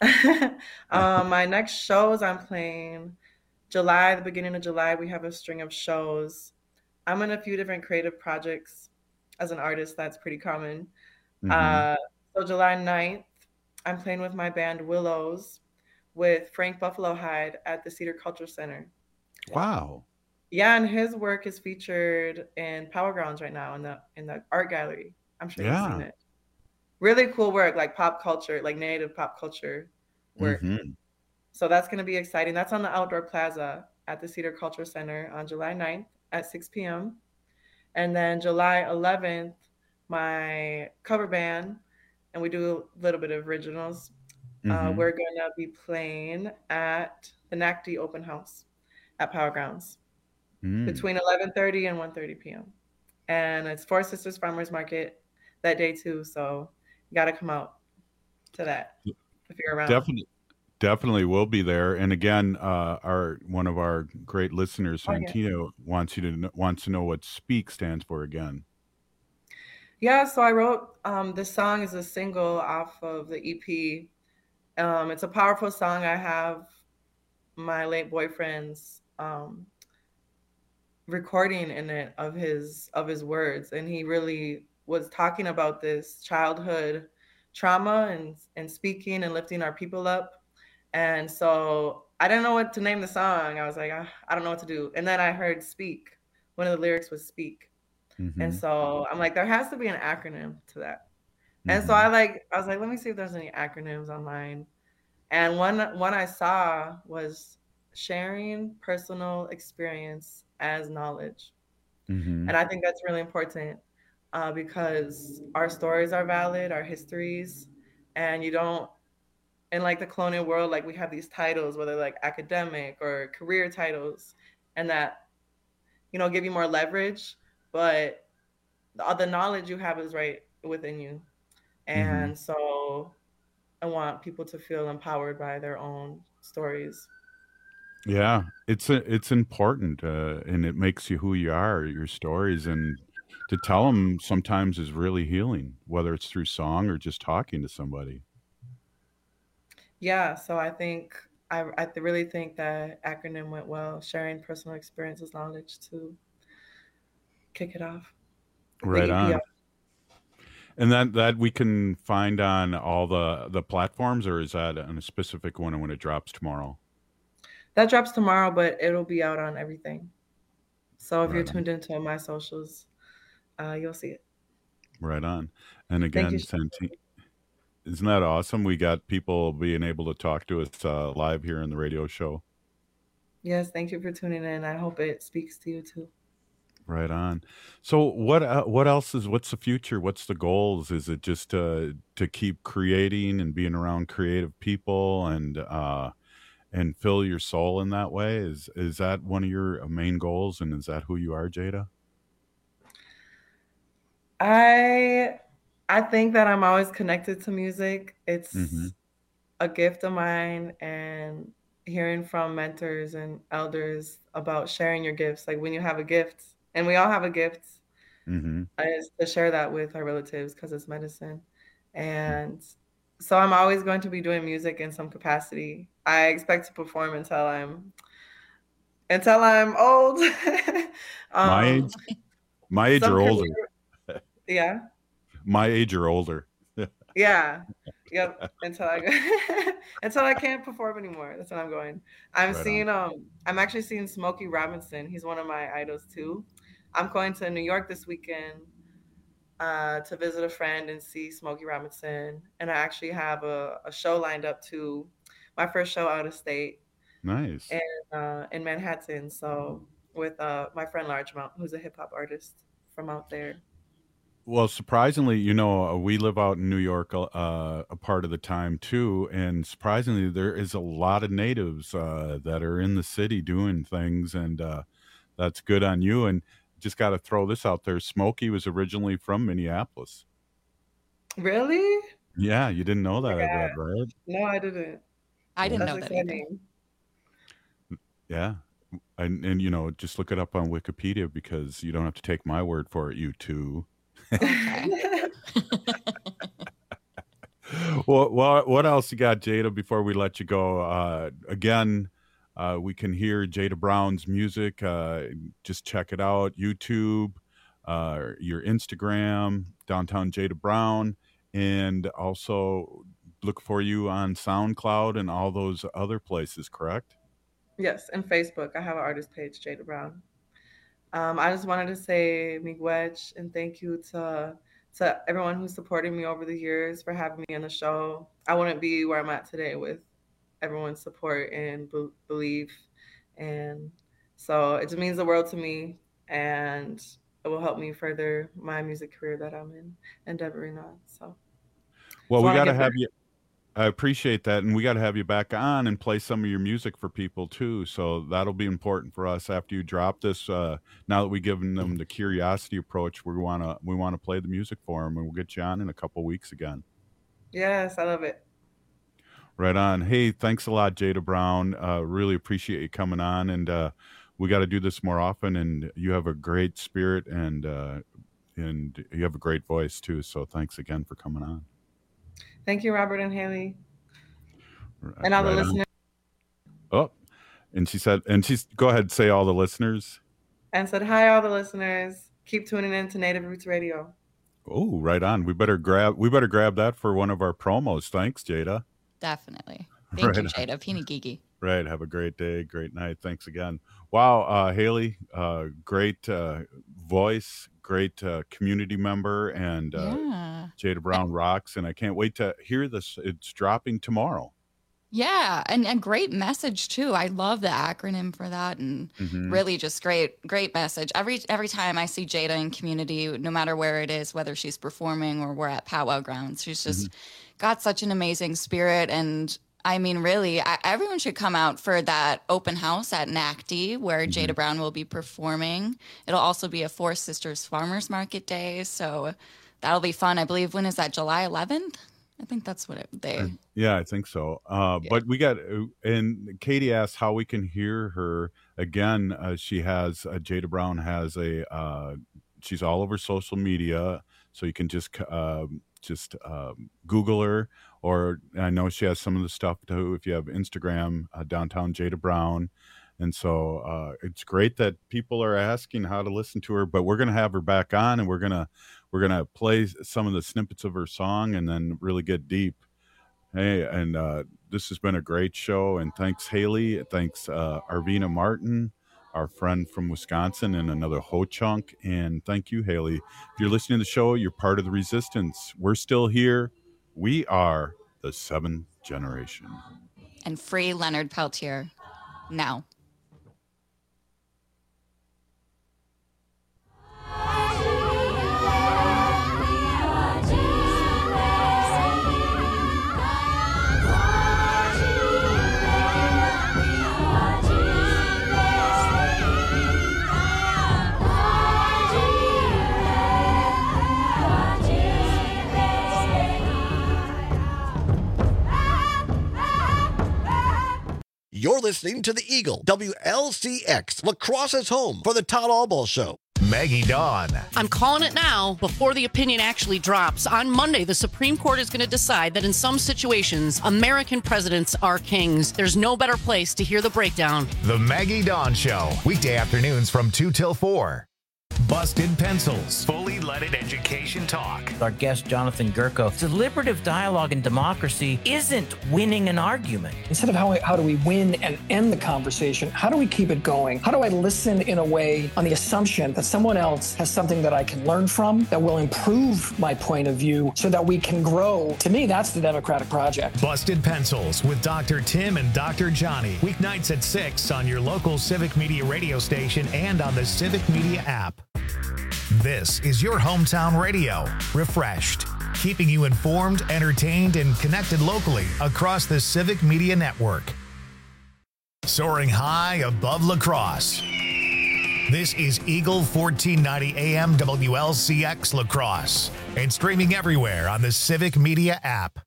um, my next shows I'm playing July, the beginning of July, we have a string of shows. I'm in a few different creative projects as an artist. That's pretty common. Mm-hmm. Uh, so July ninth, I'm playing with my band Willows with Frank Buffalo Hide at the Cedar Culture Center.
Wow.
Yeah, and his work is featured in Power Grounds right now in the in the art gallery. I'm sure yeah. you've seen it. Really cool work, like pop culture, like native pop culture work. Mm-hmm. So that's going to be exciting. That's on the Outdoor Plaza at the Cedar Culture Center on July ninth at six p.m. And then July eleventh, my cover band, and we do a little bit of originals. Mm-hmm. Uh, we're going to be playing at the N A C D Open House at Power Grounds mm. between eleven thirty and one thirty p.m. And it's Four Sisters Farmers Market that day too. So you got to come out to that if you're around.
Definitely. Definitely will be there. And again, uh, our one of our great listeners, Santino, oh, yeah. wants you to know, wants to know what SPEAK stands for again.
Yeah, so I wrote um, this song is a single off of the E P. Um, it's a powerful song. I have my late boyfriend's um, recording in it of his of his words, and he really was talking about this childhood trauma and and speaking and lifting our people up. And so I didn't know what to name the song. I was like, I, I don't know what to do. And then I heard SPEAK. One of the lyrics was SPEAK. Mm-hmm. And so I'm like, there has to be an acronym to that. And so I like, I was like, let me see if there's any acronyms online. And one one I saw was sharing personal experience as knowledge.
Mm-hmm.
And I think that's really important uh, because our stories are valid, our histories, and you don't, in like the colonial world, like we have these titles, whether like academic or career titles, and that, you know, give you more leverage, but the, the knowledge you have is right within you. And
Mhm.
so I want people to feel empowered by their own stories.
Yeah, it's a, it's important, uh, and it makes you who you are, your stories, and to tell them sometimes is really healing, whether it's through song or just talking to somebody.
Yeah, so I think I I th- really think that acronym went well, sharing personal experiences knowledge to kick it off. The
Right
E P O.
on. And that that we can find on all the the platforms, or is that on a specific one when it drops tomorrow?
That drops tomorrow, but it'll be out on everything. So if you're
Right on.
tuned into my socials, uh, you'll see it.
Right on. And
Thank you.
again, Santine, isn't that awesome? We got people being able to talk to us uh, live here in the radio show.
Yes, thank you for tuning in. I hope it speaks to you too.
Right on. So what uh, what else is what's the future? What's the goals? Is it just uh, to keep creating and being around creative people and uh, and fill your soul in that way? Is is that one of your main goals? And is that who you are, Jada?
I I think that I'm always connected to music. It's
Mm-hmm.
a gift of mine, and hearing from mentors and elders about sharing your gifts. Like when you have a gift, and we all have a gift,
Mm-hmm.
is to share that with our relatives because it's medicine. And so I'm always going to be doing music in some capacity. I expect to perform until I'm until I'm old.
My
um,
age, my age
some
or older.
career- yeah.
My age or older.
Yeah. Yep. Until I go, until I can't perform anymore. That's when I'm going. I'm
Right on.
seeing um I'm actually seeing Smokey Robinson. He's one of my idols too. I'm going to New York this weekend uh to visit a friend and see Smokey Robinson. And I actually have a, a show lined up too. My first show out of state
Nice.
and uh in Manhattan. So with uh my friend Largemount, who's a hip hop artist from out there.
Well, surprisingly, you know, uh, we live out in New York uh, a part of the time too, and surprisingly, there is a lot of natives uh, that are in the city doing things, and uh, that's good on you. And just got to throw this out there: Smokey was originally from Minneapolis.
Really?
Yeah, you didn't know that, I
Yeah.
read, right?
No, I didn't.
I didn't
That's
know that either.
exciting.
Yeah, and and you know, just look it up on Wikipedia because you don't have to take my word for it. You too.
Okay.
Well, what what else you got, Jada? Before we let you go, uh, again, uh, we can hear Jada Brown's music. Uh, just check it out, YouTube, uh, your Instagram, Downtown Jada Brown, and also look for you on SoundCloud and all those other places. Correct?
Yes, and Facebook. I have an artist page, Jada Brown. Um, I just wanted to say miigwech and thank you to to everyone who supported me over the years for having me on the show. I wouldn't be where I'm at today with everyone's support and be- belief, and so it just means the world to me, and it will help me further my music career that I'm in endeavoring on. So,
Well,
just
we
wanna
got to
give
have
back.
you. I appreciate that, and we got to have you back on and play some of your music for people too. So that'll be important for us after you drop this. Uh, now that we've given them the curiosity approach, we wanna we wanna play the music for them, and we'll get you on in a couple weeks again.
Yes, I love it.
Right on. Hey, thanks a lot, Jada Brown. Uh, really appreciate you coming on, and uh, we got to do this more often. And you have a great spirit, and uh, and you have a great voice too. So thanks again for coming on.
Thank you, Robert and Haley, and all the
Right on.
listeners.
Oh, and she said, and she's go ahead, say all the listeners.
And said, hi, all the listeners. Keep tuning in to Native Roots Radio.
Oh, right on. We better grab we better grab that for one of our promos. Thanks, Jada.
Definitely. Thank
Right
you,
on.
Jada. Peanut Gigi.
Right. Have a great day, great night. Thanks again. Wow, uh, Haley, uh, great uh, voice, great uh, community member, and uh,
Yeah.
Jada Brown rocks, and I can't wait to hear this. It's dropping tomorrow.
Yeah, and a great message too. I love the acronym for that, and
Mhm.
really just great, great message. Every every time I see Jada in community, no matter where it is, whether she's performing or we're at Powwow Grounds, she's just got such an amazing spirit. And I mean, really, I, everyone should come out for that open house at N A C D where Jada Brown will be performing. It'll also be a Four Sisters Farmers Market Day, so that'll be fun. I believe, when is that? July eleventh? I think that's what it, they.
Yeah, I think so. Uh, But we got, and Katie asked how we can hear her again. Uh, she has, uh, Jada Brown has a, uh, she's all over social media, so you can just, uh, just um, Google her, or I know she has some of the stuff too. If you have Instagram, uh, Downtown Jada Brown. And so uh, it's great that people are asking how to listen to her, but we're going to have her back on, and we're going to, we're going to play some of the snippets of her song and then really get deep. Hey, and uh, this has been a great show, and thanks Haley, thanks uh, Arvina Martin, our friend from Wisconsin, and another Ho-Chunk, and thank you, Haley. If you're listening to the show, you're part of the resistance. We're still here. We are the seventh generation.
And free Leonard Peltier now.
You're listening to The Eagle, W L C X, La Crosse's home for the Todd Albaugh Show.
Maggie Dawn.
I'm calling it now before the opinion actually drops. On Monday, the Supreme Court is going to decide that in some situations, American presidents are kings. There's no better place to hear the breakdown.
The Maggie Dawn Show. Weekday afternoons from two till four. Busted Pencils. Fully leaded education talk.
Our guest, Jonathan Gurko. Deliberative dialogue in democracy isn't winning an argument.
Instead of how, how do we win and end the conversation, how do we keep it going? How do I listen in a way on the assumption that someone else has something that I can learn from, that will improve my point of view so that we can grow? To me, that's the democratic project.
Busted Pencils with Doctor Tim and Doctor Johnny. Weeknights at six on your local Civic Media radio station and on the Civic Media app. This is your hometown radio, refreshed, keeping you informed, entertained, and connected locally across the Civic Media Network. Soaring high above La Crosse. This is Eagle fourteen ninety A M W L C X La Crosse and streaming everywhere on the Civic Media app.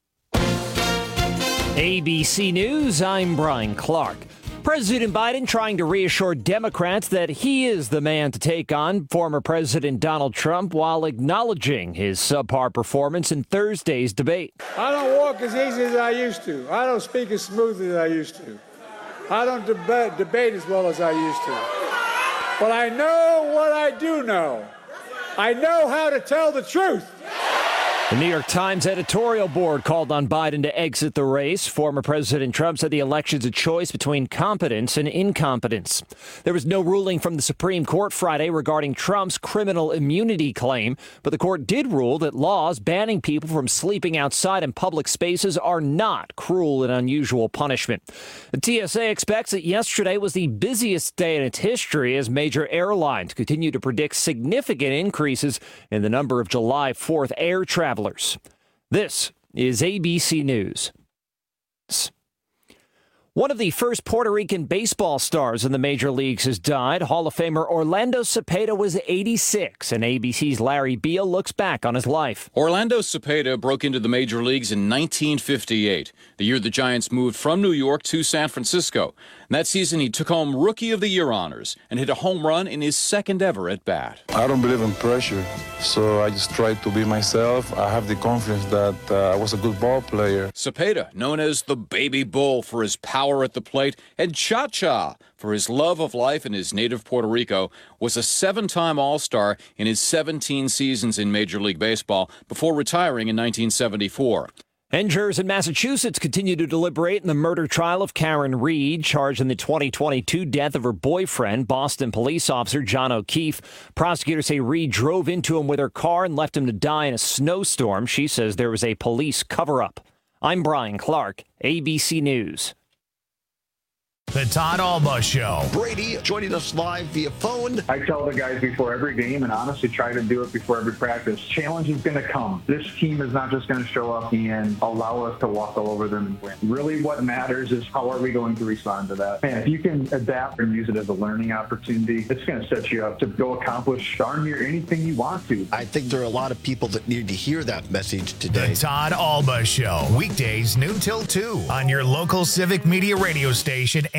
A B C News, I'm Brian Clark. President Biden trying to reassure Democrats that he is the man to take on former President Donald Trump while acknowledging his subpar performance in Thursday's debate.
I don't walk as easy as I used to. I don't speak as smoothly as I used to. I don't deba- debate as well as I used to. But I know what I do know. I know how to tell the truth.
The New York Times editorial board called on Biden to exit the race. Former President Trump said the election's a choice between competence and incompetence. There was no ruling from the Supreme Court Friday regarding Trump's criminal immunity claim, but the court did rule that laws banning people from sleeping outside in public spaces are not cruel and unusual punishment. The T S A expects that yesterday was the busiest day in its history as major airlines continue to predict significant increases in the number of July fourth air travel. This is A B C News. One of the first Puerto Rican baseball stars in the major leagues has died. Hall of Famer Orlando Cepeda was eighty-six, and A B C's Larry Beal looks back on his life.
Orlando Cepeda broke into the major leagues in nineteen fifty-eight, the year the Giants moved from New York to San Francisco. And that season, he took home Rookie of the Year honors and hit a home run in his second ever at-bat.
I don't believe in pressure, so I just try to be myself. I have the confidence that uh, I was a good ball player.
Cepeda, known as the Baby Bull for his power at the plate, and Cha-Cha for his love of life in his native Puerto Rico, was a seven-time All-Star in his seventeen seasons in Major League Baseball before retiring in nineteen seventy-four.
And jurors in Massachusetts continue to deliberate in the murder trial of Karen Reed, charged in the twenty twenty-two death of her boyfriend, Boston police officer John O'Keefe. Prosecutors say Reed drove into him with her car and left him to die in a snowstorm. She says there was a police cover-up. I'm Brian Clark, A B C News.
The Todd Alba Show.
Brady joining us live via phone.
I tell the guys before every game, and honestly try to do it before every practice, challenge is going to come. This team is not just going to show up and allow us to walk all over them and win. Really what matters is how are we going to respond to that. And if you can adapt and use it as a learning opportunity, it's going to set you up to go accomplish darn near anything you want to.
I think there are a lot of people that need to hear that message today.
The Todd Alba Show. Weekdays noon till two on your local Civic Media radio station